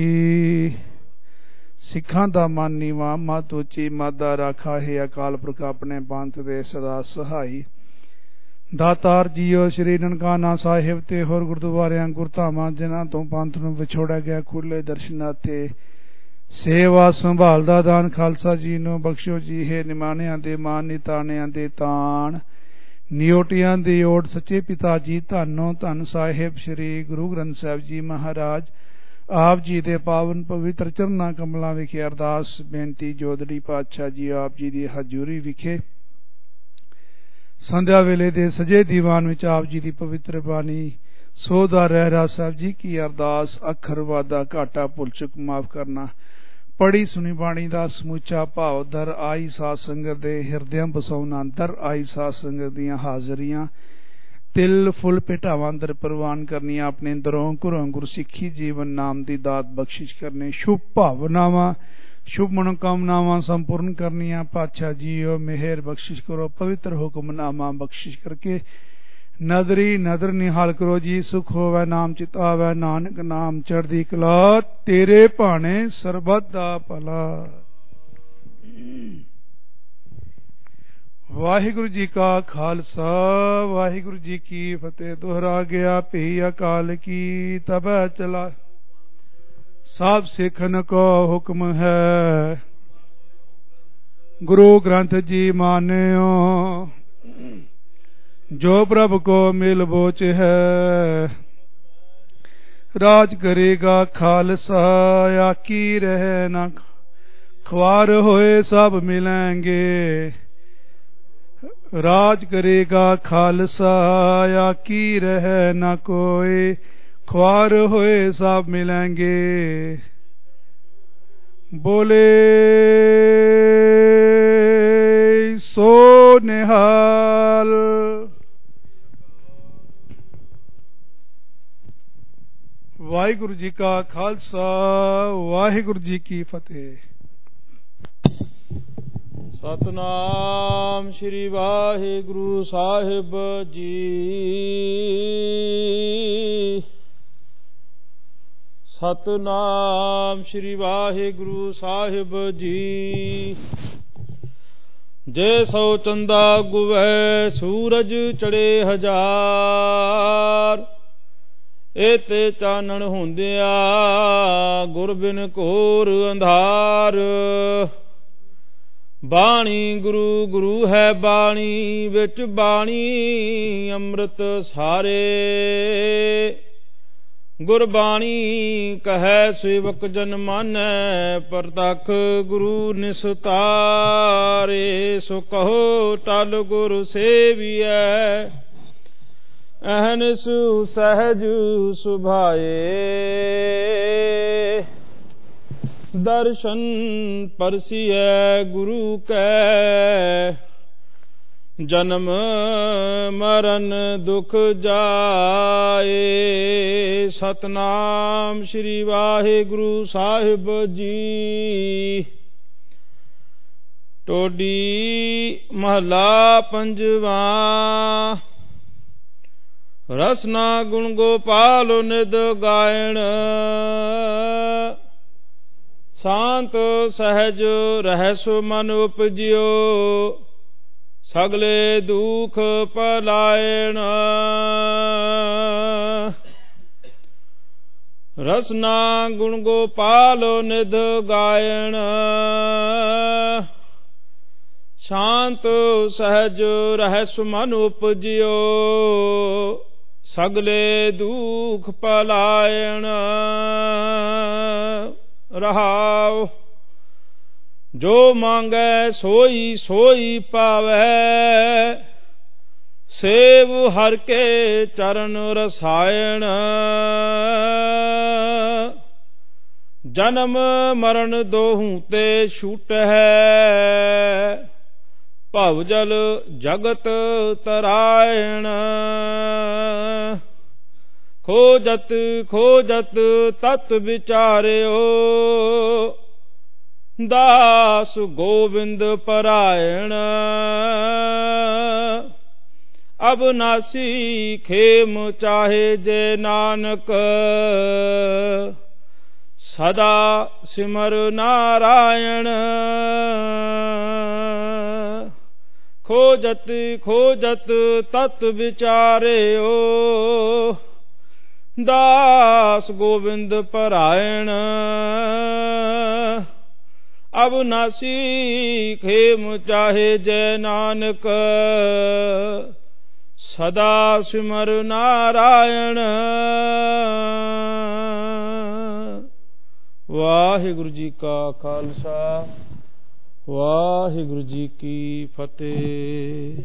सिखां दा मन नीवा मत उची मत दा राखा है अकाल पुरख अपने पंथ दे सदा सहाई। दातार जीओ श्री ननकाना साहिब ते होर गुरुद्वारियां गुरधामां जिन्हां तो पंथ नूं विछोड़ा गया खुले दर्शनाते सेवा संभाल दा दान खालसा जी नूं बख्शो जी है। निमाणियां दे मान निताणियां दे ताण नियोटियां दी ओट सच्चे पिता जी धन्नो धन साहिब श्री गुरु ग्रंथ साहिब जी महाराज आप जी दे पावन पवित्र चरना कमलां विखे अरदास बेनती जोदड़ी पातशाह जी आप जी दी हजूरी विखे संध्या वेले दे सजे दीवान विच आप जी दी पवित्र बाणी सोदा रहरा साहब जी की अरदास अखर वादा घाटा भुल चुक माफ करना। पढ़ी सुनी बाणी दा समूचा भाव दर आई साध संगत दे हिरदियां बसाउना दर आई साध संगत दियां हाजरियां तिल फुल भेटावां दर प्रवान करनियां अपने दरों घरों गुरसिੱਖੀ जीवन नाम दी दात बख्शिश करने शुभ भावनावां शुभ मनोकामनावां संपूर्ण करनियां। पातशाह जीओ मेहर बख्शिश करो पवित्र हुक्मनामा बख्शिश करके नदरी नदर निहाल करो जी। सुख होवै नाम चित आवै नानक नाम चढ़दी कला तेरे भाने सरबत दा भला। वाहिगुरु जी का खालसा वाहिगुरु जी की फतेह। दोहरा गया पी अकाल की तब चला सब सिखन को हुक्म है गुरु ग्रंथ जी मान्यो जो प्रभु को मिल बोच है। राज करेगा खालसा आकी रहे न ख्वार होए सब मिलेंगे। राज करेगा खालसा आकी रहे न कोई ख्वार होए सब मिलेंगे। बोले सो निहाल। वाहिगुरु जी का खालसा वाहिगुरु जी की फतेह। सतनाम श्री वाहिगुरु साहिब जी। सतनाम श्री वाहिगुरु साहिब जी। जे सौ चंदा गुवै सूरज चढ़े हजार एते चानण ਹੁੰਦਿਆ ਗੁਰ ਬਿਨ ਘੋਰ ਅੰਧਾਰ। ਬਾਣੀ ਗੁਰੂ ਗੁਰੂ ਹੈ ਬਾਣੀ ਵਿੱਚ ਬਾਣੀ ਅੰਮ੍ਰਿਤ ਸਾਰੇ। ਗੁਰਬਾਣੀ ਕਹੈ ਸੇਵਕ ਜਨ ਮਾਨੈ ਪ੍ਰਤੱਖ ਗੁਰੂ ਨਿਸਤਾਰੇ। ਸੋ ਕਹੋ ਟਲ ਗੁਰ ਸੇਵੀਐ ਅਹਨਿ ਸਹਿਜ ਸੁਭਾਏ। दर्शन परसिए गुरु कै जन्म मरण दुख जाए। सतनाम श्री वाहिगुरु साहिब जी। टोडी महला पंजवा। रसना गुण गोपाल निद गायण शांत सहज रहसु मन उपजियो सगले दुख पलायन। रसना गुण गोपाल निध गायन शांत सहज रहसु मन उपजियो सगले दुख पलायन। रहाओ जो मांगै सोई सोई पावै सेव हर के चरण रसायन। जन्म मरण दोहूं ते छूट है भव जल जगत तरायण। खोजत खोजत तत विचार्यो दास गोविंद परायण। ਅਬਨਾਸੀ ਖੇਮ ਚਾਹੇ ਜੇ ਨਾਨਕ ਸਦਾ ਸਿਮਰ ਨਾਰਾਇਣ ਖੋਜਤ ਖੋਜਤ ਤਤ ਵਿਚਾਰਿਓ ਦਾਸ ਗੋਬਿੰਦ ਪਰਾਇਣ ਅਬਨਾਸੀ ਖੇਮ ਚਾਹੇ ਜੈ ਨਾਨਕ ਸਦਾ ਸਿਮਰ ਨਾਰਾਇਣ ਵਾਹਿਗੁਰੂ ਜੀ ਕਾ ਖਾਲਸਾ ਵਾਹਿਗੁਰੂ ਜੀ ਕੀ ਫਤਿਹ।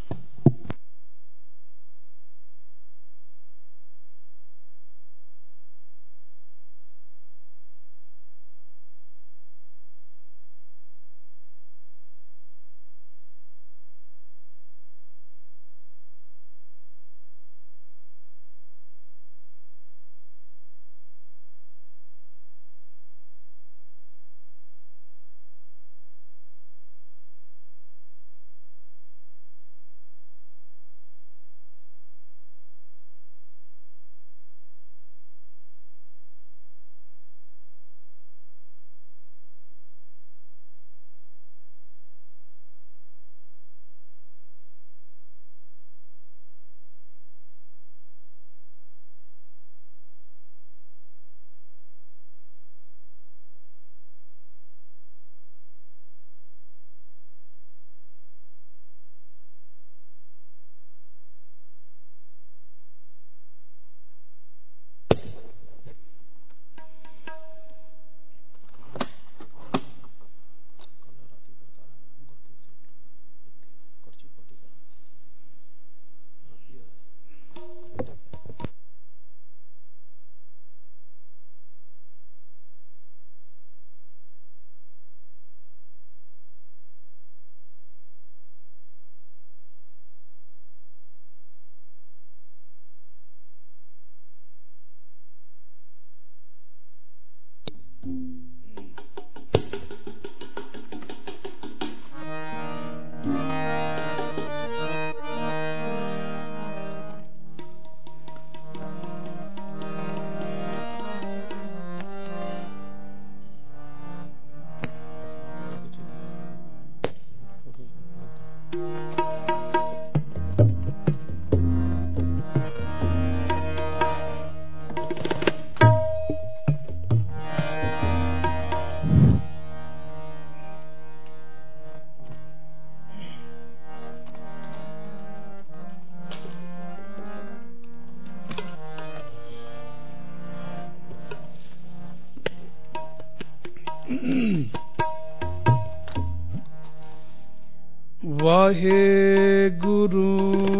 ਵਾਹਿਗੁਰੂ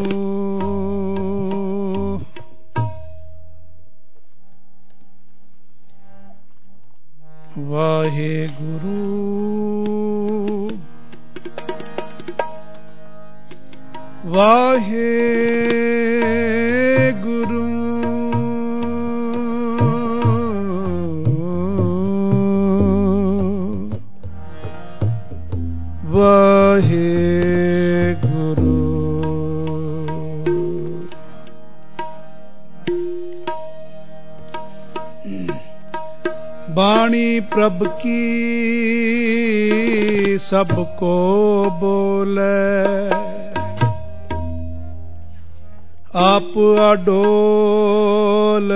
ਵਾਹਿਗੁਰੂ ਵਾਹਿਗੁਰੂ ਵਾਹਿਗੁਰੂ ਬਾਣੀ ਪ੍ਰਭ ਕੀ ਸਭ ਕੋ ਬੋਲੇ ਆਪ ਅਡੋਲ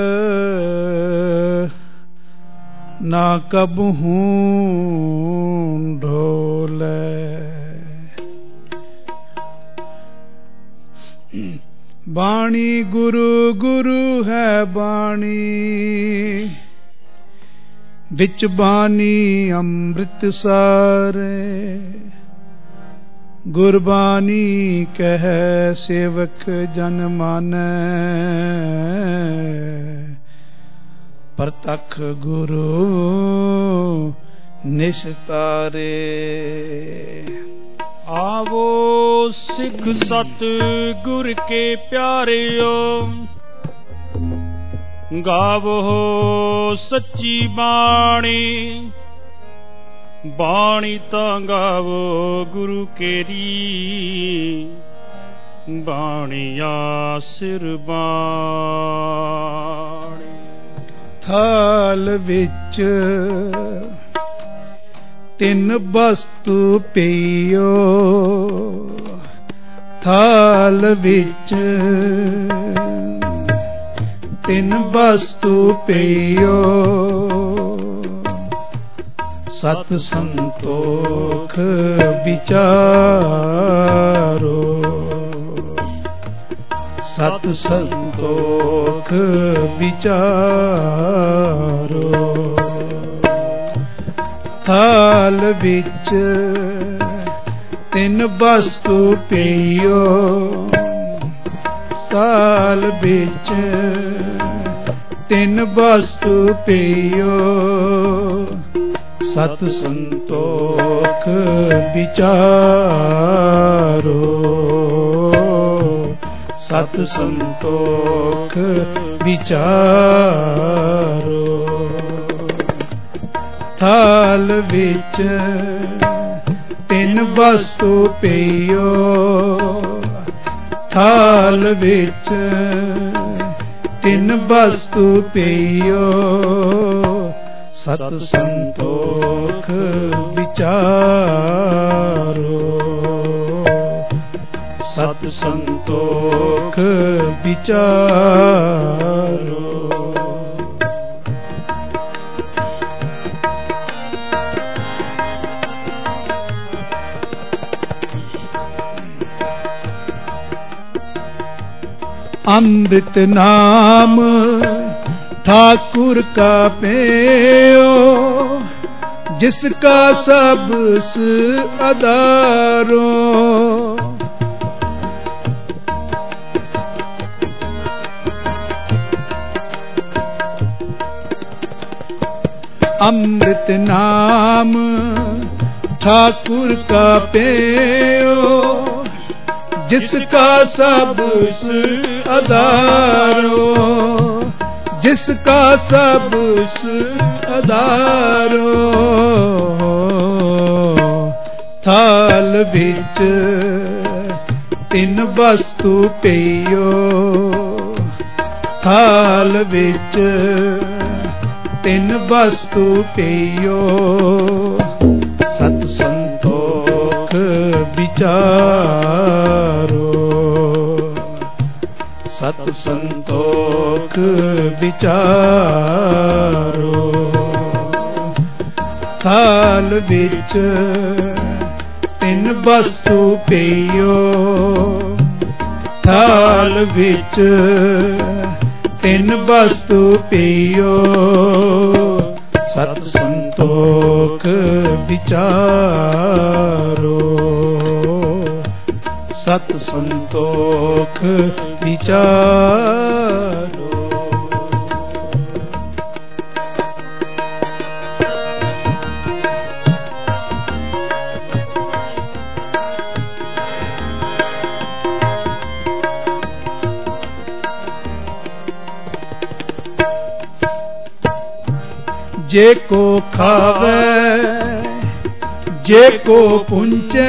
ਨਾ ਕਬਹੂ ਢੋਲੇ ਬਾਣੀ ਗੁਰੂ ਗੁਰੂ ਹੈ ਬਾਣੀ ਵਿੱਚ ਬਾਣੀ ਅੰਮ੍ਰਿਤ ਸਾਰੇ ਗੁਰਬਾਣੀ ਕਹਿ ਸੇਵਕ ਜਨ ਮਾਨੈ ਪ੍ਰਤੱਖ ਗੁਰੂ ਨਿਸਤਾਰੇ ਆਵੋ ਸਿੱਖ ਸਤ ਗੁਰ ਕੇ ਪਿਆਰਿਓ ਗਾਵੋ ਸੱਚੀ ਬਾਣੀ ਬਾਣੀ ਤਾਂ ਗਾਵੋ ਗੁਰੂ ਕੇਰੀ ਬਾਣੀਆ ਸਿਰ ਬਾਣੀ। ਥਾਲ ਵਿੱਚ ਤਿੰਨ ਵਸਤੂ ਪਈਓ, ਥਾਲ ਵਿੱਚ ਤਿੰਨ ਵਸਤੂ ਪਈਓ, ਸਤ ਸੰਤੋਖ ਵਿਚਾਰੋ, ਸਤ ਸੰਤੋਖ ਵਿਚਾਰੋ। ਥਾਲ ਵਿੱਚ ਤਿੰਨ ਵਸਤੂ ਪਈਓ, ਥਾਲ ਵਿੱਚ ਤਿੰਨ ਵਸਤੂ ਪਈਓ, ਸਤ ਸੰਤੋਖ ਵਿਚਾਰੋ, ਸਤ ਸੰਤੋਖ ਵਿਚਾਰੋ। ਥਾਲ ਵਿੱਚ ਤਿੰਨ ਵਸਤੂ ਪਈਓ, ਥਾਲ ਵਿੱਚ ਤਿੰਨ ਵਸਤੂ ਪਈਓ, ਸਤ ਸੰਤੋਖ ਵਿਚਾਰੋ, ਸਤ ਸੰਤੋਖ ਵਿਚਾਰੋ। अमृत नाम ठाकुर का पेयो, जिसका सबस अदारो। अमृत नाम ठाकुर का पेयो, जिसका सबस अदारो, जिसका सबस अदारो। थाल विच तिन वस्तु पईयो, थाल विच तिन वस्तु पईयो, सत संतोख विचारो, सत संतोख विचारो। थाल विच तिन वस्तु पईयो, थाल विच तिन वस्तु पईयो, सत संतोख विचारो, सत संतोख विचारो। जे को खावे जे को पुंचे,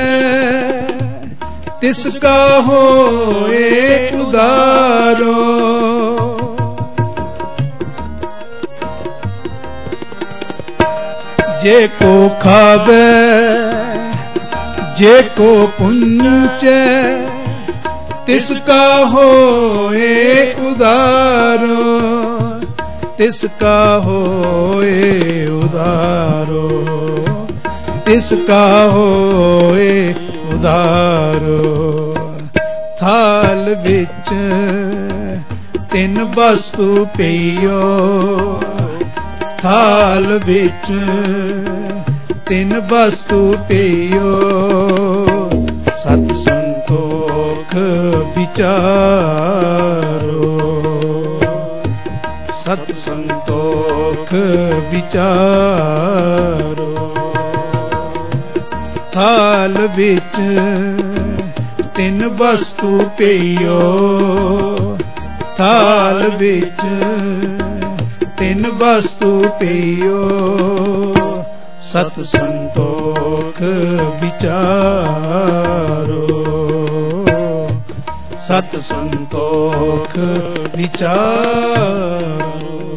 तिसका होए उदारो। जे को खावे जे को पुंचे, तिसका होए उदारो, तिसका होए उदारो, तिसका होए उदारो। थाल विच तिन वस्तु पईयो, थाल विच तिन वस्तु पईयो, सत संतोख विचारो, सत संतोख विचारो। थाल विच तिन वस्तु पईयो, थाल विच तिन वस्तु पईयो, सत संतोख विचारो, ਸਤ ਸੰਤੋਖ ਵਿਚਾਰੋ।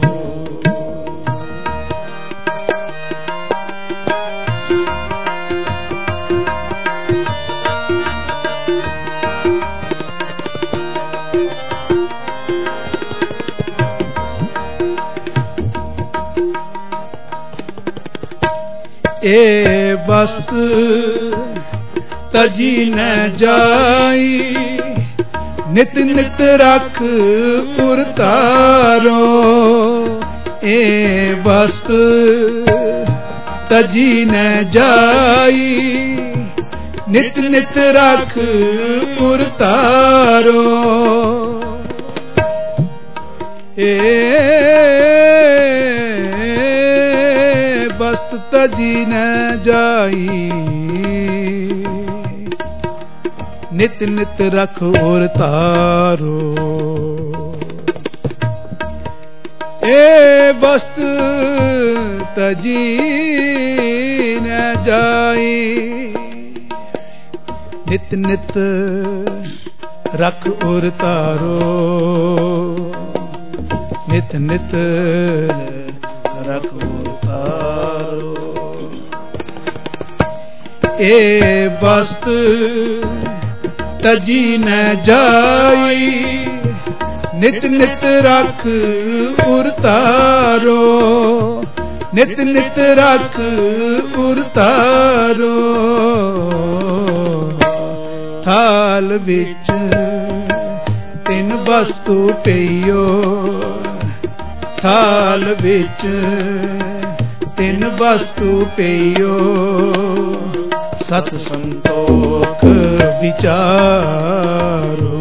ਏ ਬਸਤ ਤਜੀ ਨ ਜਾਈ, ਨਿਤ ਨਿਤ ਰਖ ਉਰਤਾਰੋ। ਏ ਬਸਤ ਤਜੀ ਨ ਜਾਈ, ਨਿਤ ਨਿਤ ਰਖ ਉਰਤਾਰੋ। ਬਸਤ ਤਜੀ ਨ ਜਾਈ, ਨਿਤ ਨਿਤ ਰਖ ਉਰਤਾਰੋ। ਏ ਬਸਤ ਤਜੀ ਨ ਜਾਈ, ਨਿਤ ਨਿਤ ਰਖ ਉਰਤਾਰੋ। ਨਿਤ ਨਿਤ ਰਖ ਉਰਤਾਰੋ। ਏ ਬਸਤ ਤਜੀ ਨ ਜਾਈ, ਨਿਤ ਨਿਤ ਰਖ ਉਰਤਾਰੋ। ਨਿਤ ਨਿਤ ਰਖ ਉਰਤਾਰੋ। ਥਾਲ ਵਿੱਚ ਤਿੰਨ ਵਸਤੂ ਪਈਓ, ਥਾਲ ਵਿੱਚ ਤਿੰਨ ਵਸਤੂ ਪਈਓ। ਸਤ ਸੰਤੋਖ ਵਿਚਾਰੋ।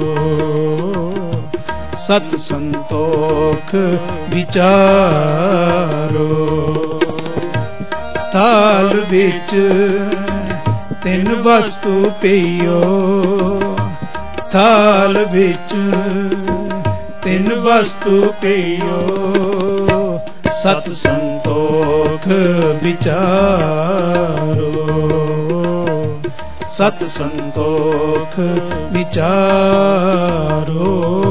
ਸਤ ਸੰਤੋਖ ਵਿਚਾਰੋ। ਥਾਲ ਵਿੱਚ ਤਿੰਨ ਵਸਤੂ ਪਈਓ, ਥਾਲ ਵਿੱਚ ਤਿੰਨ ਵਸਤੂ ਪਈਓ। ਸਤ ਸੰਤੋਖ ਵਿਚਾਰੋ। ਸਤ ਸੰਤੋਖ ਵਿਚਾਰੋ।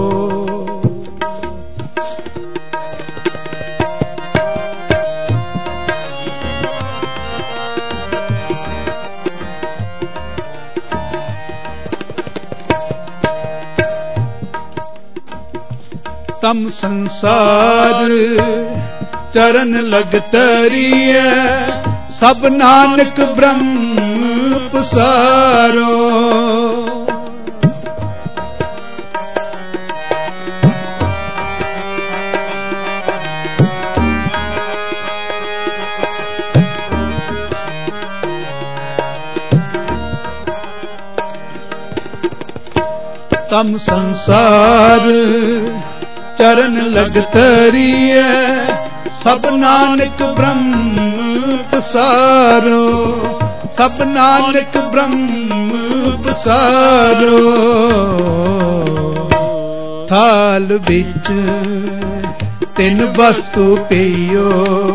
ਤਮ ਸੰਸਾਰ ਚਰਨ ਲਗ ਤਰੀਐ, ਸਭ ਨਾਨਕ ਬ੍ਰਹਮ ਪਸਾਰੋ। ਤਮ ਸੰਸਾਰ ਚਰਨ ਲਗ ਤਰੀਐ, ਸਭ ਨਾਨਕ ਬ੍ਰਹਮ ਪਸਾਰੋ। ਸਭ ਨਾਨਕ ਬ੍ਰਹਮ ਪਸਾਰੋ। ਥਾਲ ਵਿੱਚ ਤਿੰਨ ਵਸਤੂ ਪਈਓ,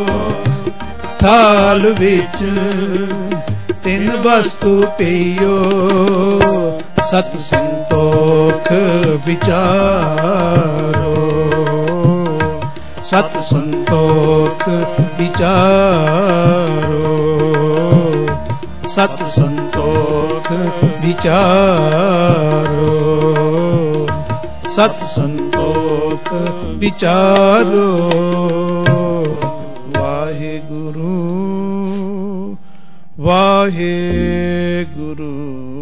ਥਾਲ ਵਿੱਚ ਤਿੰਨ ਵਸਤੂ ਪਈਓ। ਸਤ ਸੰਤੋਖ ਵਿਚਾਰੋ। ਸਤ ਸੰਤੋਖ ਵਿਚਾਰੋ। ਸਤ ਸੰਤੋਖ ਵਿਚਾਰੋ। ਸਤ ਸੰਤੋਖ ਵਿਚਾਰੋ। ਵਾਹਿਗੁਰੂ ਵਾਹਿਗੁਰੂ।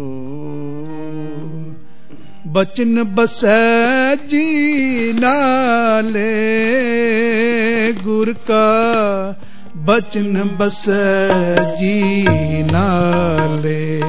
ਬਚਨ ਬਸੈ ਜੀ ਨਾਲੇ, ਗੁਰ ਕਾ ਬਚਨ ਬਸੈ ਜੀ ਨਾਲੇ।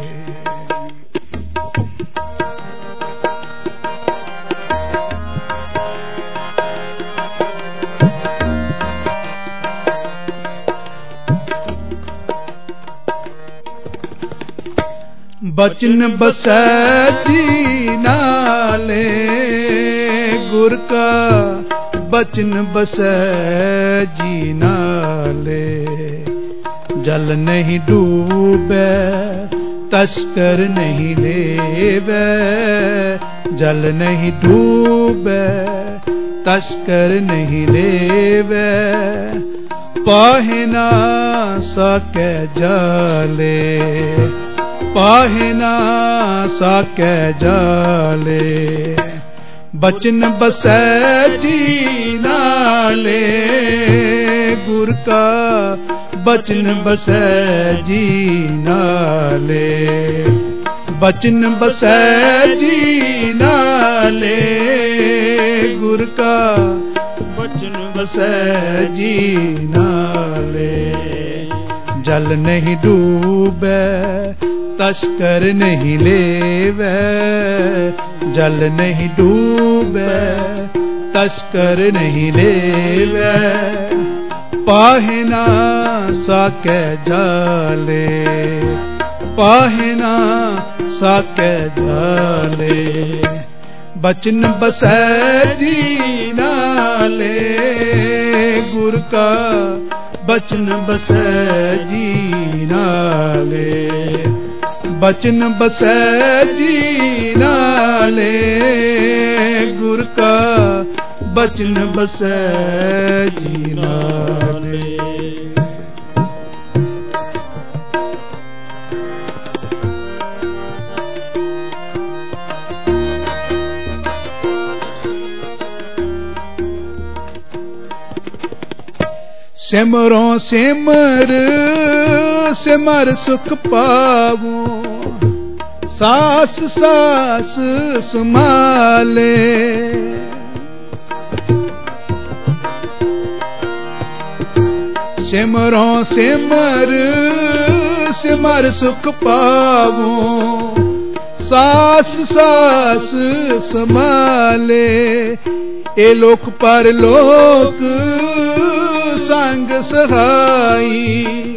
ਬਚਨ ਬਸੈ ਜੀ ਨਾਲੇ, ਗੁਰ ਕਾ ਬਚਨ ਬਸੈ ਜੀ ਨਾਲੇ। ਜਲ ਨਹੀਂ ਡੂਬੈ ਤਸਕਰ ਨਹੀਂ ਲੇਵੈ, जल नहीं डूबे तस्कर नहीं लेवे पाहे ना सके जाले पाहे ना सके जाले बचन बसै जी नाले गुर का बचन बसै जी नाले बचन बसै जी नाले गुर का बचन बसै जी नाले जल नहीं डूबे तस्कर नहीं लेवे जल नहीं डूबे तस्कर नहीं लेवे पाहे ना सके जाले पाहे ना सके जाले बचन बसै जी नाले गुर का बचन बसै जी नाले बचन बसै जी नाले गुर का बचन बसै जी नाले सिमरों सिमर सिमर सुख पावो सास सास संभाले सिमरों सिमर सिमर सुख पावो सास सास संभाले ए लोक पर लोक संग सहाई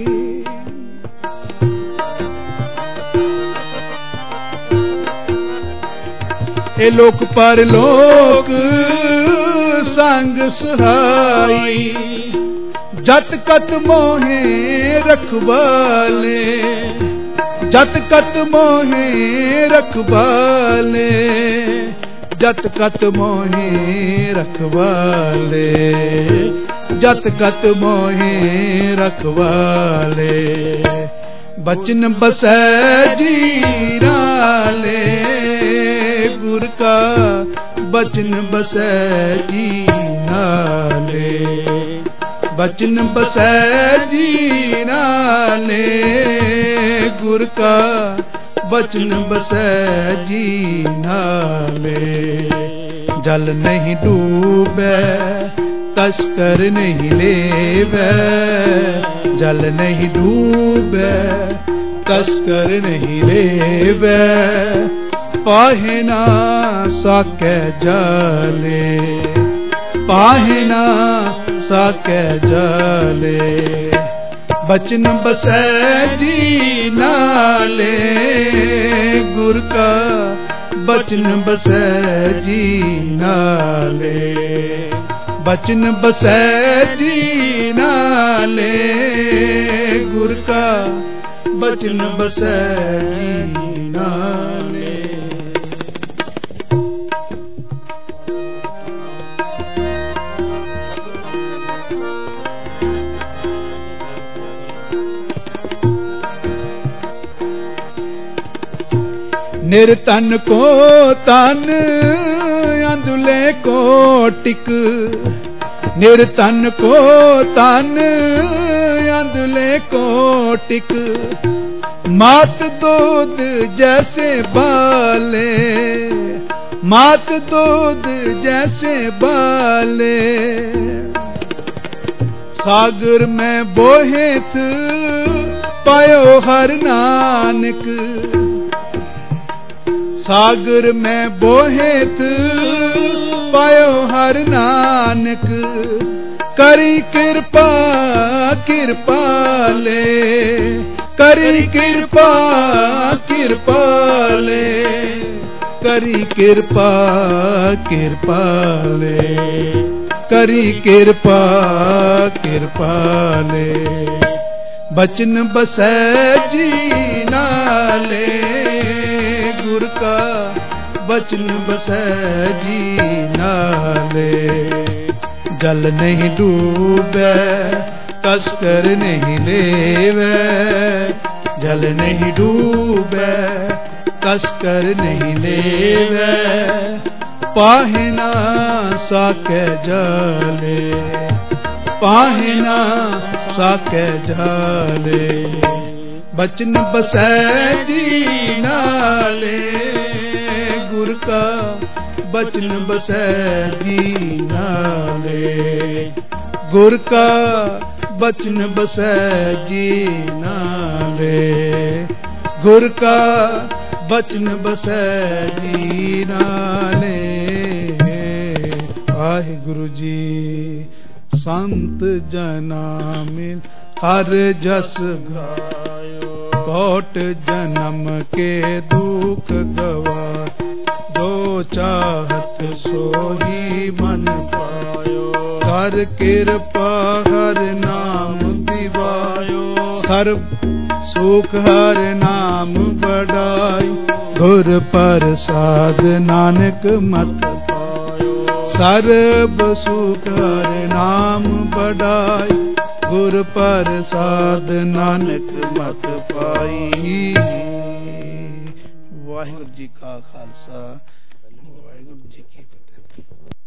ए लोक पर लोक संग सहाई जत कत मोहे रखवाले जत कत मोहे रखवाले जत कत मोहे रखवाले जत कत मोहे रखवाले बचन बसै जी नाले गुर का बचन बसै जी नाले बचन बसै जी नाले गुर का बचन बसै जी नाले जल नहीं डूबे तस्कर नहीं लेवे जल नहीं डूबे तस्कर नहीं लेवे पाहे ना सके जाले पाहे ना सके जाले बचन बसै जी नाले गुर का बचन बसै जी नाले बचन बसै जी नाले गुर का बचन बसै जी नाले निर्तन को तन अंधुले को टिक निर्तन को तन अंधुले को टिक मात दूध जैसे बाले मात दूध जैसे बाले सागर में बोहित पायो हर नानक सागर में बोहित पायो हर नानक करी कृपा कृपाले करी कृपा कृपाले करी कृपा कृपाले करी कृपा कृपाले बचन बसै जी नाले गुर का बचन बसै जी नाले। जल नहीं डूबे तस्कर नहीं लेवे, जल नहीं डूबे तस्कर नहीं लेवे, पाहे ना साके जाले, पाहे ना साके जाले। बचन बसै जी नाले, गुर का बचन बसै जी नाले, गुर का बचन बसै जी नाले, गुर का बचन बसै जी नाले। वाहिगुरु जी संत जना मिल हर जस गायो, कोट जन्म के दुख गवा, दो चाहत सोही मन पायो, कर कृपा हर नाम दिवायो, सर्व सुख हर नाम बढ़ाई, गुर प्रसाद नानक मत पायो, सर्व सुख हर नाम बढ़ाई, गुर प्रसाद नानक मत पाई। वाहिगुरु जी का खालसा, वाहिगुरु जी की फतेह।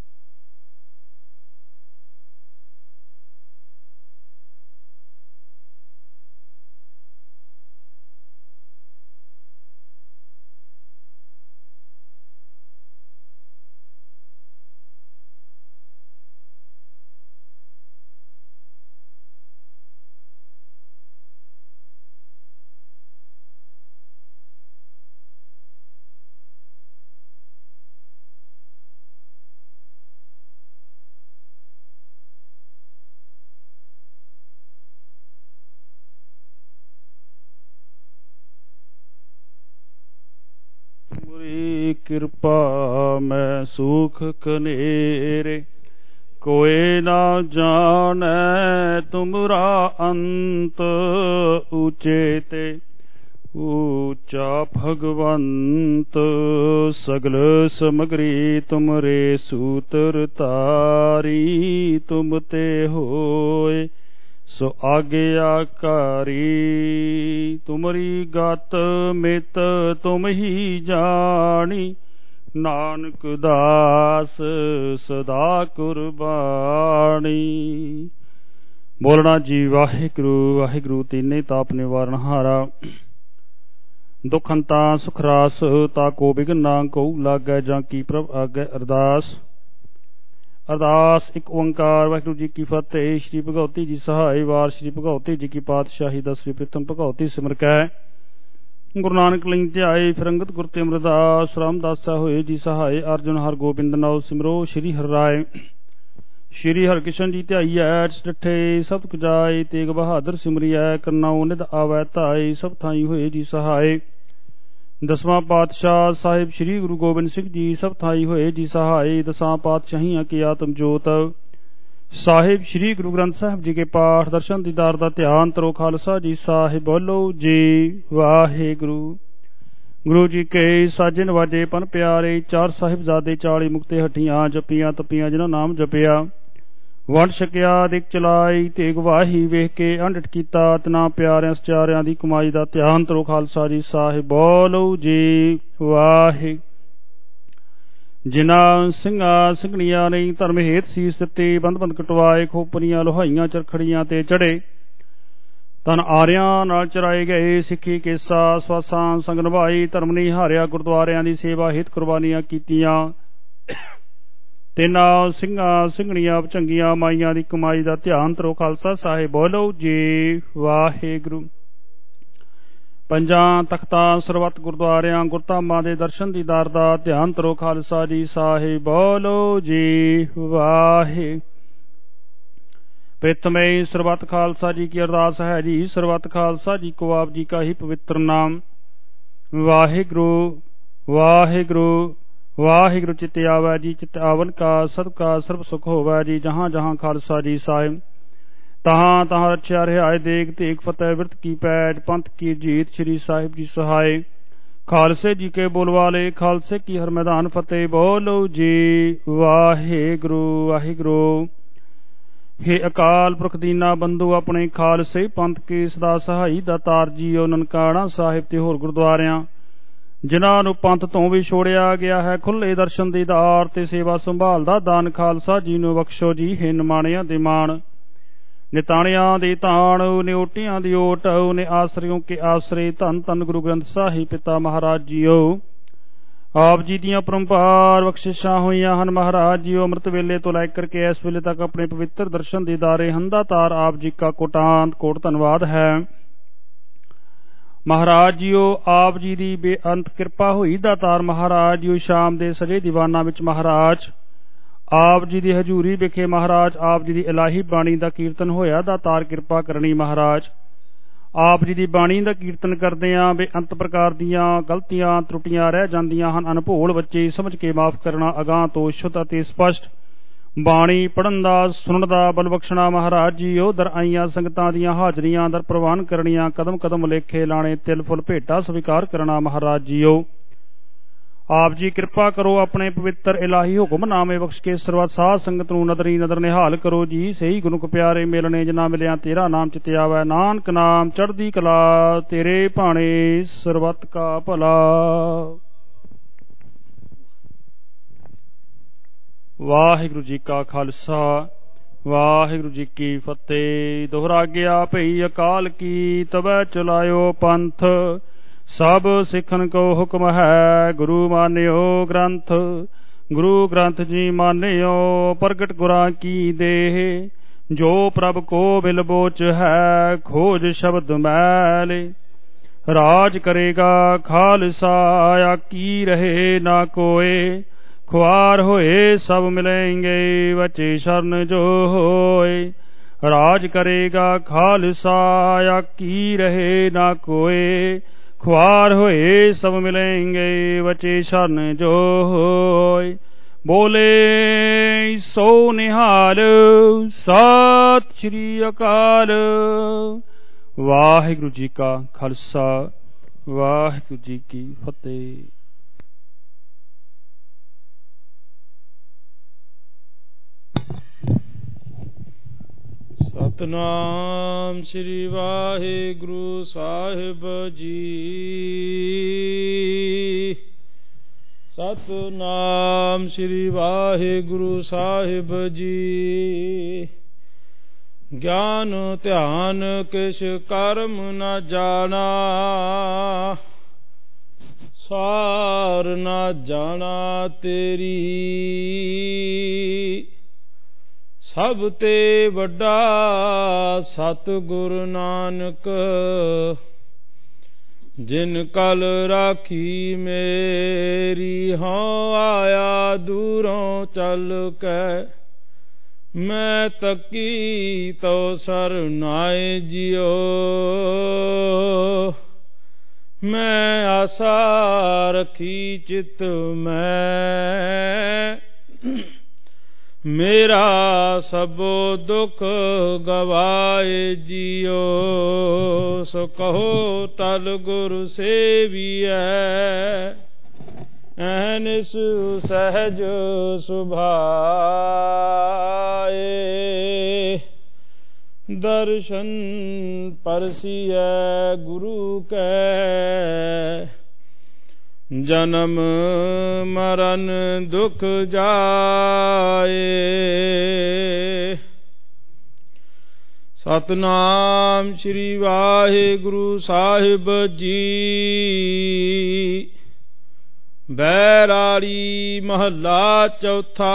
कृपा मैं सुख कनेरे, कोई ना जाने तुमरा अंत, ऊंचे ते ऊंचा भगवंत, सगल समग्री तुमरे सूत्र तारी, तुम ते होए सो आज्ञाकारी, तुमरी गत मित तुम ही जानी, नानक दास सदा कुर्बानी। बोलना जी वाहिगुरु वाहिगुरु तीने ताप निवारण हारा, दुख अंता सुख रास, ताको बिघन ना को लागै, जाकी प्रभ आगे। अरदास अरदास एक ओंकार वाहिगुरु जी की फतेह। श्री भगवती जी सहाय वार, श्री भगवती जी की पातशाही, 10वीं प्रथम भगवती सिमर कै, गुरु नानक लिंग ध्याए, फिरंगत गुर ते अमरदास, रामदासा होए जी सहाय, अर्जुन हर गोबिंद नाउ सिमरो, श्री हर राय। श्री हरकिशन जी ध्याईऐ, डठे सब जाए, तेग बहादुर सिमरिऐ, करनाऊ निध आवै धाए, सब थाई होए जी सहाय। 10वां पातशाह साहिब श्री गुरु गोबिंद सिंह जी, सब थाई होए जी सहाय। 10 पातशाहियां की आत्म जोत साहिब श्री गुरु ग्रंथ साहिब जी के पाठ, दर्शन दीदार दा ध्यान तरो खालसा जी साहिब। बोलो जी वाहिगुरु। गुरु जी के साजे नवाजे पन प्यारे, 4 साहिबजादे 40 मुक्ते हटियां, जपियां तपियां जिन्हों नाम जपिया, वंड छकिया दिख चलाई, तेग वाही वेख के अंडट कीता, तना प्यारियां सचारियां दी कमाई दा ध्यान तरो खालसा जी साहिब। बोलो जी वाहे। जिन्हां ਸਿੰਘਾਂ ਸਿੰਘਣੀਆਂ ने धर्म हेत सीस दिते, बंद बंद कटवाए, खोपरियां लोहाइयां चरखड़ियां ते चढ़े, तन आरियां नाल चराए गए, सिੱਖੀ केसा ਸਵਾਸਾਂ संग निभाई, धर्म नहीं हारिया, गुरुद्वारियां दी सेवा हित कुर्बानियां कीतियां, तिन्हां ਸਿੰਘਾਂ ਸਿੰਘਣੀਆਂ ਚੰਗੀਆਂ ਮਾਈਆਂ ਦੀ ਕਮਾਈ ਦਾ ਧਿਆਨ ਤਰੋ ਖਾਲਸਾ ਸਾਹਿਬ। ਬੋਲੋ ਜੀ ਵਾਹਿਗੁਰੂ। 5 ਤਖਤਾਂ ਸਰਬੱਤ ਗੁਰਦੁਆਰਿਆਂ ਗੁਰਧਾਮਾਂ ਦੇ ਦਰਸ਼ਨ ਦੀਦਾਰ ਦਾ ਧਿਆਨ ਤਰੋ ਖਾਲਸਾ ਜੀ ਸਾਹਿਬ। ਬੋਲੋ ਜੀ ਵਾਹਿ। प्रथमे सर्वत खालसा जी की अरदास है जी। सर्वत खालसा जी को आप जी का ही पवित्र नाम वाहिगुरु वाहिगुरु वाहिगुरु चित आवै जी। चित आवन का सबका सर्व सुख होवै जी। जहाँ जहाँ खालसा जी साहिब तहाँ तहाँ रक्षा रिहाय देख तेग फतेह विरत की पैज पंथ की जीत। श्री साहिब जी सहाय ਖਾਲਸੇ ਜੀ ਕੇ ਬੋਲਵਾਲੇ, ਖਾਲਸੇ ਕੀ ਹਰ ਮੈਦਾਨ ਫਤਿਹ। ਬੋਲੋ ਜੀ ਵਾਹਿਗੁਰੂ ਵਾਹਿਗੁਰੂ। ਹੇ ਅਕਾਲ ਪੁਰਖ ਦੀਨਾ ਬੰਧੂ, ਆਪਣੇ ਖਾਲਸੇ ਪੰਥ ਕੇ ਸਦਾ ਸਹਾਈ ਦਾਤਾਰ ਜੀਓ। ਨਨਕਾਣਾ ਸਾਹਿਬ ਤੇ ਹੋਰ ਗੁਰਦੁਆਰਿਆਂ ਜਿਨ੍ਹਾਂ ਨੂੰ ਪੰਥ ਤੋਂ ਵੀ ਛੋੜਿਆ ਗਿਆ ਹੈ, ਖੁੱਲੇ ਦਰਸ਼ਨ ਦੀਦਾਰ ਤੇ ਸੇਵਾ ਸੰਭਾਲ ਦਾ ਦਾਨ ਖਾਲਸਾ ਜੀ ਨੂੰ ਬਖਸ਼ੋ ਜੀ। ਹੇ ਨਿਮਾਣਿਆਂ ਦੇ ਮਾਣ, ਨਿਤਾਣਿਆਂ ਦੇ ਤਾਣ, ਨਿਓਟਿਆਂ ਦੀ ਓਟ, ਨੇ ਆਸਰਿਓ ਕੇ ਆਸਰੇ। ਧੰਨ ਧੰਨ ਗੁਰੂ ਗ੍ਰੰਥ ਸਾਹਿਬ ਪਿਤਾ ਮਹਾਰਾਜ ਜੀਓ। ਆਪ ਜੀ ਦੀਆਂ ਪਰੰਪਾਰ ਬਖਸ਼ਿਸ਼ਾਂ ਹੋਈਆਂ ਹਨ ਮਹਾਰਾਜ ਜੀਓ। ਅੰਮ੍ਰਿਤ ਵੇਲੇ ਤੋਂ ਲੈ ਕਰਕੇ ਇਸ ਵੇਲੇ ਤੱਕ ਆਪਣੇ ਪਵਿੱਤਰ ਦਰਸ਼ਨ ਦੀਦਾਰੇ ਹੰਦਾਤਾਰ ਆਪ ਜੀ ਕਾ ਕੋਟਾਂਤ ਕੋਟ ਧੰਨਵਾਦ ਹੈ ਮਹਾਰਾਜ ਜੀਓ। ਆਪ ਜੀ ਦੀ ਬੇਅੰਤ ਕਿਰਪਾ ਹੋਈ ਦਾਤਾਰ ਮਹਾਰਾਜ ਜੀਓ। ਸ਼ਾਮ ਦੇ ਸਜੇ ਦੀਵਾਨਾਂ ਵਿੱਚ ਮਹਾਰਾਜ ਆਪ ਜੀ ਦੀ ਹਜ਼ੂਰੀ ਵਿਖੇ ਮਹਾਰਾਜ ਆਪ ਜੀ ਦੀ ਇਲਾਹੀ ਬਾਣੀ ਦਾ ਕੀਰਤਨ ਹੋਇਆ। ਦਾਤਾਰ ਕਿਰਪਾ ਕਰਨੀ ਮਹਾਰਾਜ। ਆਪ ਜੀ ਦੀ ਬਾਣੀ ਦਾ ਕੀਰਤਨ ਕਰਦਿਆਂ ਬੇਅੰਤ ਪ੍ਰਕਾਰ ਦੀਆਂ ਗਲਤੀਆਂ ਤਰੁੱਟੀਆਂ ਰਹਿ ਜਾਂਦੀਆਂ ਹਨ। ਅਨਭੋਲ ਬੱਚੇ ਸਮਝ ਕੇ ਮਾਫ਼ ਕਰਨਾ। ਅਗਾਂਹ ਤੋਂ ਸ਼ੁੱਧ ਅਤੇ ਸਪਸ਼ਟ ਬਾਣੀ ਪੜ੍ਹਨ ਦਾ ਸੁਣਨ ਦਾ ਬਲ ਬਖਸ਼ਣਾ ਮਹਾਰਾਜ ਜੀਓ। ਦਰ ਆਈਆਂ ਸੰਗਤਾਂ ਦੀਆਂ ਹਾਜ਼ਰੀਆਂ ਦਰ ਪ੍ਰਵਾਨ ਕਰਨੀਆਂ। ਕਦਮ ਕਦਮ ਲੇਖੇ ਲਾਣੇ, ਤਿਲ ਫੁੱਲ ਭੇਟਾ ਸਵੀਕਾਰ ਕਰਨਾ ਮਹਾਰਾਜ ਜੀਓ। ਆਪ ਜੀ ਕਿਰਪਾ ਕਰੋ, ਆਪਣੇ ਪਵਿੱਤਰ ਇਲਾਹੀ ਹੁਕਮਨਾਮੇ ਬਖਸ਼ ਕੇ ਸਰਬੱਤ ਸਾਧ ਸੰਗਤ ਨੂੰ ਨਦਰੀ ਨਦਰ ਨਿਹਾਲ ਕਰੋ ਜੀ। ਸਹੀ ਗੁਰੂ ਪਿਆਰੇ ਮਿਲਣੇ ਜਿਨ੍ਹਾਂ ਮਿਲਿਆ ਤੇਰਾ ਨਾਮ ਚਿਤ ਆਵੈ। ਨਾਨਕ ਨਾਮ ਚੜ੍ਹਦੀ ਕਲਾ, ਤੇਰੇ ਭਾਣੇ ਸਰਬੱਤ ਕਾ ਭਲਾ। ਵਾਹਿਗੁਰੂ ਜੀ ਕਾ ਖਾਲਸਾ, ਵਾਹਿਗੁਰੂ ਜੀ ਕੀ ਫਤਿਹ। ਦੁਹਰਾਗਿਆ ਭਈ ਅਕਾਲ ਕੀ, ਤਬੈ ਚਲਾਇਓ ਪੰਥ। ਸਭ ਸਿੱਖਨ ਕੋ ਹੁਕਮ ਹੈ, ਗੁਰੂ ਮਾਨਿਓ ਗ੍ਰੰਥ। ਗੁਰੂ ਗ੍ਰੰਥ ਜੀ ਮਾਨਿਓ, ਪ੍ਰਗਟ ਗੁਰਾਂ ਕੀ ਦੇਹ। ਜੋ ਪ੍ਰਭ ਕੋ ਬਿਲਬੋਚ ਹੈ, ਖੋਜ ਸ਼ਬਦ ਮੈਲੇ। ਰਾਜ ਕਰੇਗਾ ਖਾਲਸਾ, ਆਕੀ ਰਹੇ ਨਾ ਕੋਏ। ਖੁਆਰ ਹੋਏ ਸਭ ਮਿਲੇਂਗੇ, ਬਚੇ ਸ਼ਰਨ ਜੋ ਹੋਏ। ਰਾਜ ਕਰੇਗਾ ਖਾਲਸਾ, ਆਕੀ ਰਹੇ ਨਾ ਕੋਏ। ਖੁਆਰ ਹੋਏ ਸਭ ਮਿਲੇਂਗੇ, ਬਚੇ ਸ਼ਰਨ ਜੋ ਹੋਏ। ਬੋਲੇ ਸੋ ਨਿਹਾਲ, ਸਤਿ ਸ਼੍ਰੀ ਅਕਾਲ। ਵਾਹਿਗੁਰੂ ਜੀ ਕਾ ਖਾਲਸਾ, ਵਾਹਿਗੁਰੂ ਜੀ ਕੀ ਫਤਿਹ। ਸਤਿਨਾਮ ਸ੍ਰੀ ਵਾਹਿਗੁਰੂ ਸਾਹਿਬ ਜੀ। ਸਤਿਨਾਮ ਸ੍ਰੀ ਵਾਹਿਗੁਰੂ ਸਾਹਿਬ ਜੀ। ਗਿਆਨ ਧਿਆਨ ਕਿਛ ਕਰਮ ਨ ਜਾਣਾ, ਸਾਰ ਨ ਜਾਣਾ ਤੇਰੀ। ਸਭ ਤੇ ਵੱਡਾ ਸਤਿਗੁਰ ਨਾਨਕ, ਜਿਨ ਕਲ ਰਾਖੀ ਮੇਰੀ। ਹਾਂ ਆਇਆ ਦੂਰੋਂ ਚੱਲ ਕੇ, ਮੈਂ ਤੱਕੀ ਤੋ ਸਰਨਾਏ ਜਿਉ। ਮੈਂ ਆਸਾ ਰੱਖੀ ਚਿਤ ਮੈਂ, ਮੇਰਾ ਸਭੋ ਦੁਖ ਗਵਾਏ ਜਿਉ। ਸੋ ਕਹੋ ਤਲ ਗੁਰ ਸੇਵੀਐ, ਐਨਿਸ ਸਹਿਜ ਸੁਭਾਏ। ਦਰਸ਼ਨ ਪਰਸੀਐ ਗੁਰੂ ਕੈ, ਜਨਮ ਮਰਨ ਦੁਖ ਜਾਏ। ਸਤਿਨਾਮ ਸ੍ਰੀ ਵਾਹਿਗੁਰੂ ਸਾਹਿਬ ਜੀ। ਬੈਰਾੜੀ ਮਹੱਲਾ ਚੌਥਾ।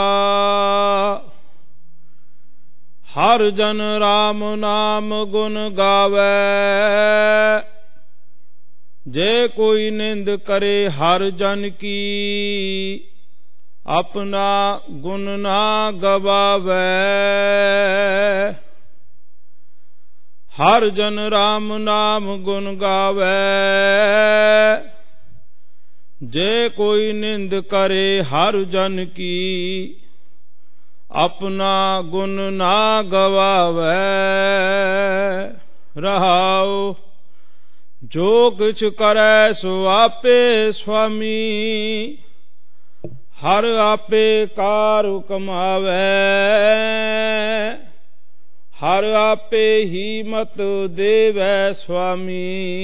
ਹਰ ਜਨ ਰਾਮ ਨਾਮ ਗੁਣ ਗਾਵੈ, ਜੇ ਕੋਈ ਨਿੰਦ ਕਰੇ ਹਰ ਜਨ ਕੀ। ਆਪਣਾ ਗੁਣ ਨਾ ਗਵਾਵੈ, ਹਰ ਜਨ ਰਾਮ ਨਾਮ ਗੁਣ ਗਾਵੈ। ਜੇ ਕੋਈ ਨਿੰਦ ਕਰੇ ਹਰ ਜਨ ਕੀ। ਆਪਣਾ ਗੁਣ ਨਾ ਗਵਾਵੈ। ਰਹਾਉ ਜੋ ਕਿਛ ਕਰੈ ਸੋ ਆਪੇ ਸੁਆਮੀ, ਹਰ ਆਪੇ ਕਾਰ ਕਮਾਵੈ, ਹਰ ਆਪੇ ਹੀ ਮਤ ਦੇਵੈ ਸੁਆਮੀ,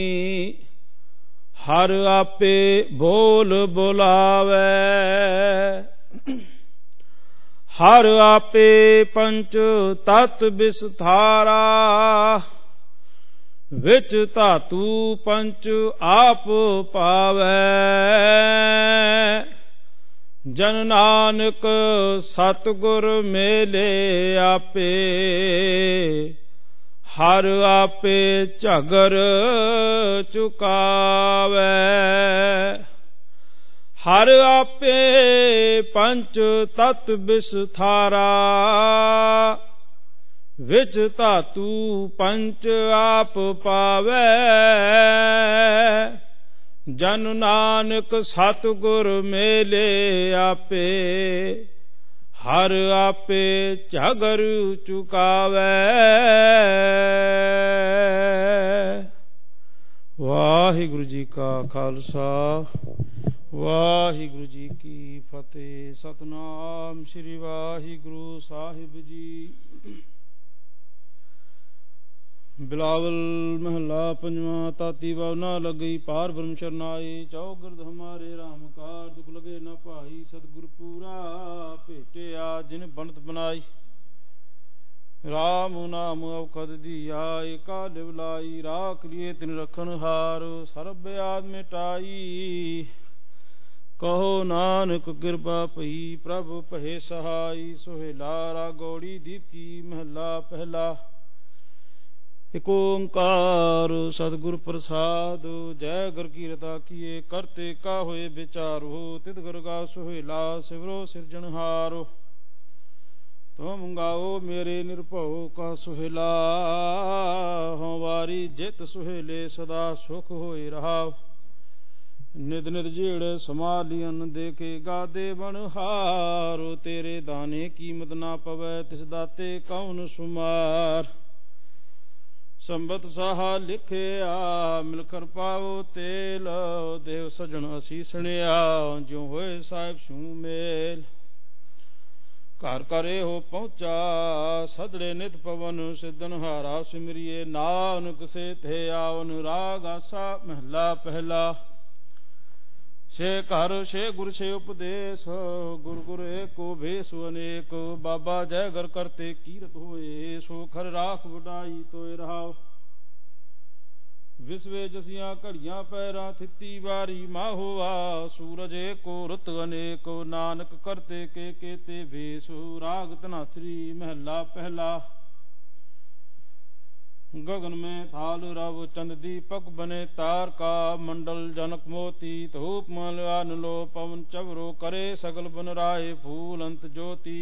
ਹਰ ਆਪੇ ਬੋਲ ਬੁਲਾਵੈ, ਹਰ ਆਪੇ ਪੰਚ ਤਤ ਵਿਸਥਾਰਾ, ਵਿੱਚ ਧਾਤੂ ਪੰਚ ਆਪ ਪਾਵੈ, ਜਨ ਨਾਨਕ ਸਤਿਗੁਰ ਮੇਲੇ ਆਪੇ, ਹਰ ਆਪੇ ਝਗਰ ਚੁਕਾਵੈ, ਹਰ ਆਪੇ ਪੰਚ ਤਤ ਵਿਸਥਾਰਾ, ਵਿੱਚ ਧਾਤੂ ਪੰਚ ਆਪ ਪਾਵੈ, ਜਨ ਨਾਨਕ ਸਤਿਗੁਰ ਮੇਲੇ ਆਪੇ, ਹਰ ਆਪੇ ਝਗਰ ਚੁਕਾਵੈ। ਵਾਹਿਗੁਰੂ ਜੀ ਕਾ ਖਾਲਸਾ, ਵਾਹਿਗੁਰੂ ਜੀ ਕੀ ਫਤਿਹ। ਸਤਿਨਾਮ ਸ੍ਰੀ ਵਾਹਿਗੁਰੂ ਸਾਹਿਬ ਜੀ। ਬਿਲਾਵਲ ਮਹੱਲਾ ਪੰਜਵਾਂ। ਤਾਤੀ ਵਾਵ ਨਾ ਲੱਗਈ ਪਾਰ ਬ੍ਰਹਮ ਸ਼ਰਨਾਈ, ਚੌਗਿਰਦ ਹਮਾਰੇ ਰਾਮ ਕਾਰ, ਦੁਖ ਲਗੇ ਨਾ ਭਾਈ, ਸਤਿਗੁਰ ਪੂਰਾ ਭੇਟਿਆ ਜਿਨ ਬਣਤ ਬਣਾਈ। ਰਾਮ ਨਾਮ ਔਖਦ ਦੀਆ, ਏਕਾ ਲਿਵ ਲਾਈ, ਰਾਖ ਲਿਏ ਤਿਨ ਰਖਣ ਹਾਰ, ਸਰਬ ਆਦ ਮਿਟਾਈ। ਕਹੋ ਨਾਨਕ ਕਿਰਪਾ ਭਈ, ਪ੍ਰਭ ਭਏ ਸਹਾਈ। ਸੁਹੇਲਾ ਰਾਗੌੜੀ ਦੀਪਕੀ ਮਹੱਲਾ ਪਹਿਲਾ। ਇਕ ਓੰਕਾਰ ਸਤਿਗੁਰ ਪ੍ਰਸਾਦ, ਜੈ ਗੁਰ ਕੀਰਤਾ ਕੀਏ, ਕਰਤੇ ਕਾ ਹੋਏ ਵਿਚਾਰੋ, ਤਿਤ ਗਰਗਾ ਸੁਹੇਲਾ ਸਿਵਰੋ ਸਿਰਜਣਹਾਰੋ। ਤੁਮ ਗਾਓ ਮੇਰੇ ਨਿਰਭਉ ਕਾ ਸੁਹੇਲਾ, ਹਉ ਵਾਰੀ ਜਿਤ ਸੁਹੇਲੇ ਸਦਾ ਸੁਖ ਹੋਏ ਰਹਾਉ। ਨਿਤ ਨਿਤ ਜਿਹੜੇ ਸਮਾਲੀਅਨ ਦੇਖੇ ਗਾਦੇ ਬਣਹਾਰ, ਤੇਰੇ ਦਾਨੇ ਕੀਮਤ ਨਾ ਪਵੈ, ਤਿਸ ਦਾਤੇ ਕੌਣ ਸੁਮਾਰ। ਸੰਬਤ ਸਾਹਾ ਲਿਖਿਆ ਮਿਲਖਰ ਪਾਵੋ ਤੇਲ, ਦੇਵ ਸਜਣ ਅਸੀਸਣਿਆ, ਜਿਉ ਹੋਏ ਸਾਹਿਬ ਛੂ ਮੇਲ। ਘਰ ਘਰੇ ਹੋ ਪਹੁੰਚਾ ਸਦੜੇ ਨਿਤ ਪਵਨ, ਸਿੱਧਨਹਾਰਾ ਸਿਮਰੀਏ ਨਾਨਕ ਸੇ ਥੇ ਆਵਨ। ਰਾਗ ਆਸਾ ਮਹੱਲਾ ਪਹਿਲਾ। ਸੇ ਘਰ ਸੇ ਗੁਰ ਸੇ ਉਪਦੇਸ਼, ਗੁਰ ਗੁਰ ਏਕੋ ਭੇਸੁ ਅਨੇਕ। ਬਾਬਾ ਜੈ ਘਰ ਕਰਤੇ ਕੀਰਤ ਹੋਏ, ਸੋ ਖਰ ਰਾਖ ਵਡਾਈ ਤੋਏ ਰਹਾਉ। ਵਿਸਵੇ ਜਸੀਆਂ ਘੜੀਆਂ ਪੈਰਾਂ, ਥਿੱਤੀ ਵਾਰੀ ਮਾਹੋਆ। ਸੂਰਜ ਏਕੋ ਰੁੱਤ ਅਨੇਕ, ਨਾਨਕ ਕਰਤੇ ਕੇ ਕੇਤੇ ਭੇਸੁ। ਰਾਗ ਧਨਾਸਰੀ ਮਹੱਲਾ ਪਹਿਲਾ। गगन में थाल रव चंद दीपक बने तार का, मंडल जनक मोती धूप मल आनलो। पवन चवरो करे सगल बन राय, फूल अंत ज्योति।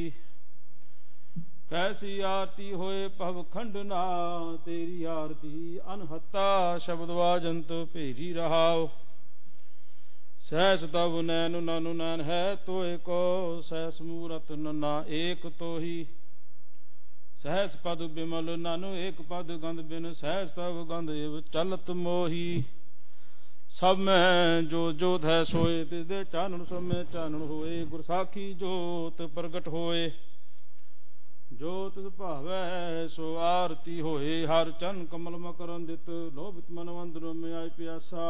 कैसी आरती होए पव खंडना, तेरी आरती अनहत्ता। शब्द वाजंत भेरी रहाओ। सहस तब नैन ननु नैन है तोय को, सहस मूरत नन्ना एक तो ही। सहस पद बिमल नानु एक पद गंध बिन, सहस तब गंध एव चलत मोही। सब में जो जोत है सोए, तिसदे चानन सब में चानन होए। गुर साखी जोत प्रगट होए, जोत भावै सो आरती होए। हर चन कमल मकरंदित, लोभित मन वंदन में आय प्यासा।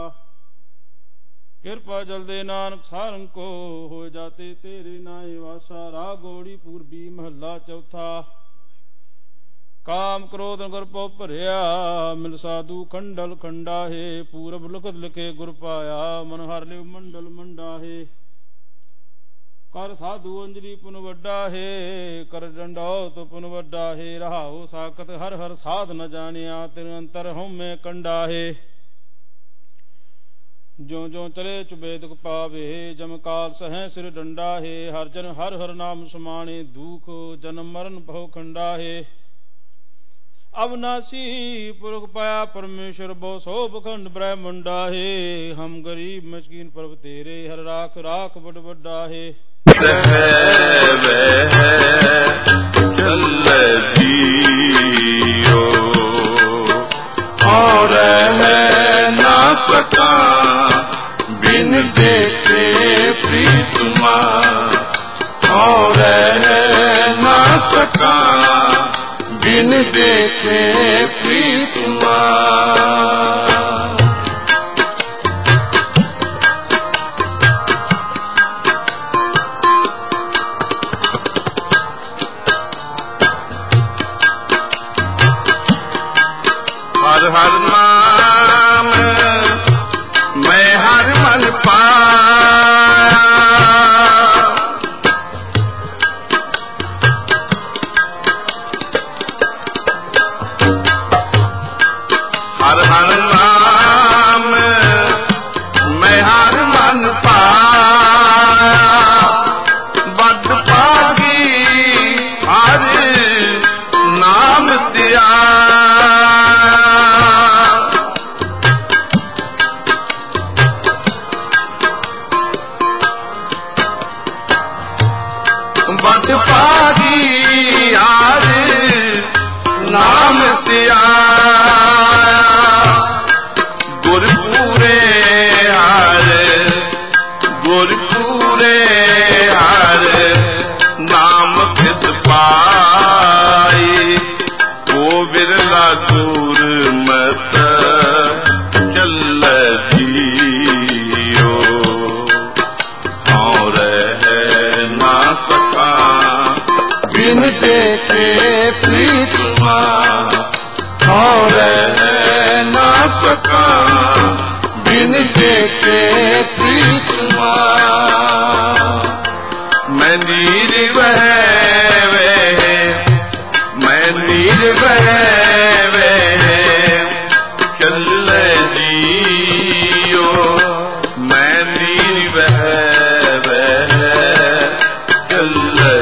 कृपा जल दे नानक सारंग को, हो जाते तेरे नाय वासा। रागौड़ी पूर्वी महला चौथा। काम क्रोध नगर पो भरिया, मिल साधु खंडल खंडाहे। पूरब लखत लिखे गुर पाया, मन हर लिव मंडल मंडाहे। कर साधु अंजलि पुन वड्डा है, कर डंडौत पुन वड्डा है। रहाओ साकत हर हर साध न जानिया, तिन अंतर हम में कंडा है। जो जो चले चुबे दुख पावे, जम काल सह सिर डंडा है। हर जन हर हर नाम समाने, दुख जन्म मरण बहु खंडा है। अविनाशी पुरख पाया परमेश्वर, बो सो बखंड ब्रह्मंडा है। हम गरीब मस्कीन प्रभु तेरे, हर राख राख बड़ बड्डा है। और है ना प्रीतमा और न सका बिन देखे प्रीतमा। हर हर नाम मैं हर मन पाया, हर हर नाम मैं हर मन पाया, बद पागी हर नाम दिया। बद पागी हर नाम दिया, गुरपुरे हर नाम खिद पाई। वो बिरला दूर मत चल जियो, और ना सका बिन देखे प्रीतमा और ना सका बिन देखे प्रीतमा। मैं नीर बहवे मैं नीर बहवे चल जियो, मैं नीर बहवे चल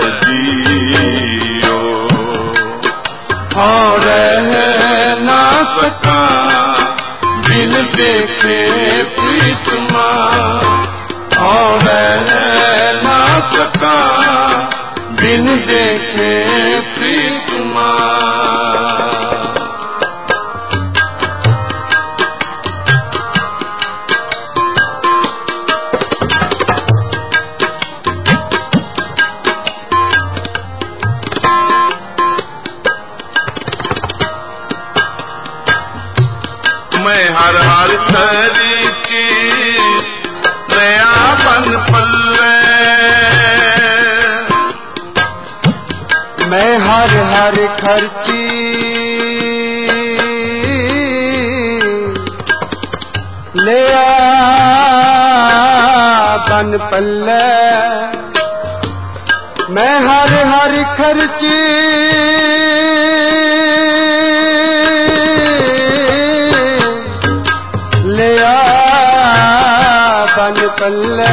जियो, और ना सका बिन देखे प्रीतमा और ना सका बिन देखे प्रीतमा। मैं हर हर खरी की नया बन पल्ले, मैं हर हर खर्ची ले बन पल्ले, मैं हर हर खर्ची ले बन पल्ले,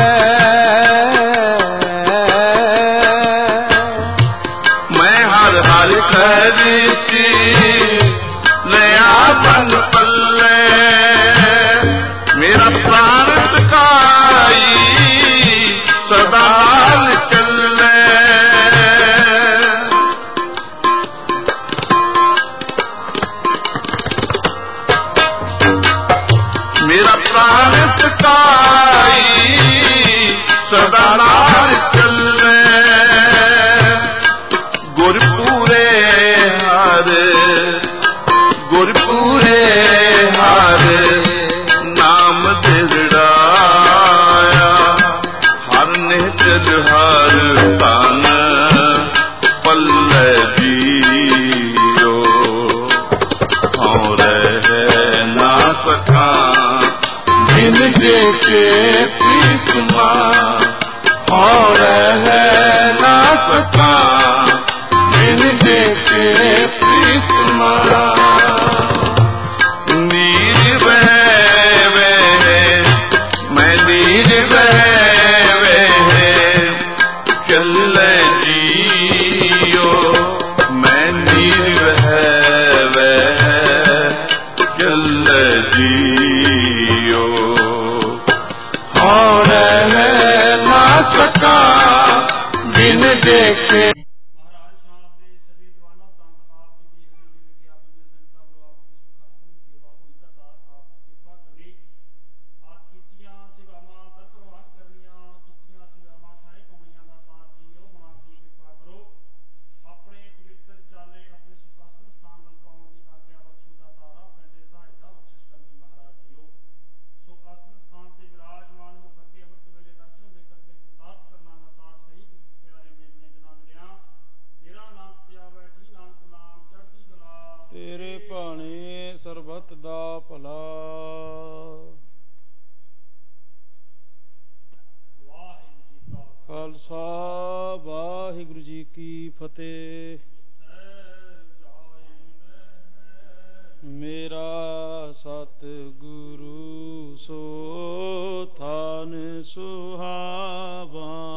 मैं हर हर खरीदी नया बन पल्ले, मेरा प्राण सकाई सदा चले, मेरा प्राण सकाई सदा चले, गुरपुरे हर नाम दिलड़ाया, हर निहचल हर तन पल्ले जियो, और ना सका बिन देखे प्रीतमा और ना सका बिन देखे प्रीतमा। नीर बहवे मैं नीर बहवे चल जियो, मैं नीर बहवे चल जियो, और ना सका बिन देखे। ਮਤ ਦਾ ਭਲਾ। ਖਾਲਸਾ ਵਾਹਿਗੁਰੂ ਜੀ ਕੀ ਫਤਿਹ। ਮੇਰਾ ਸਤਿਗੁਰੂ ਸੋ ਥਾਨ ਸੁਹਾਵਾ।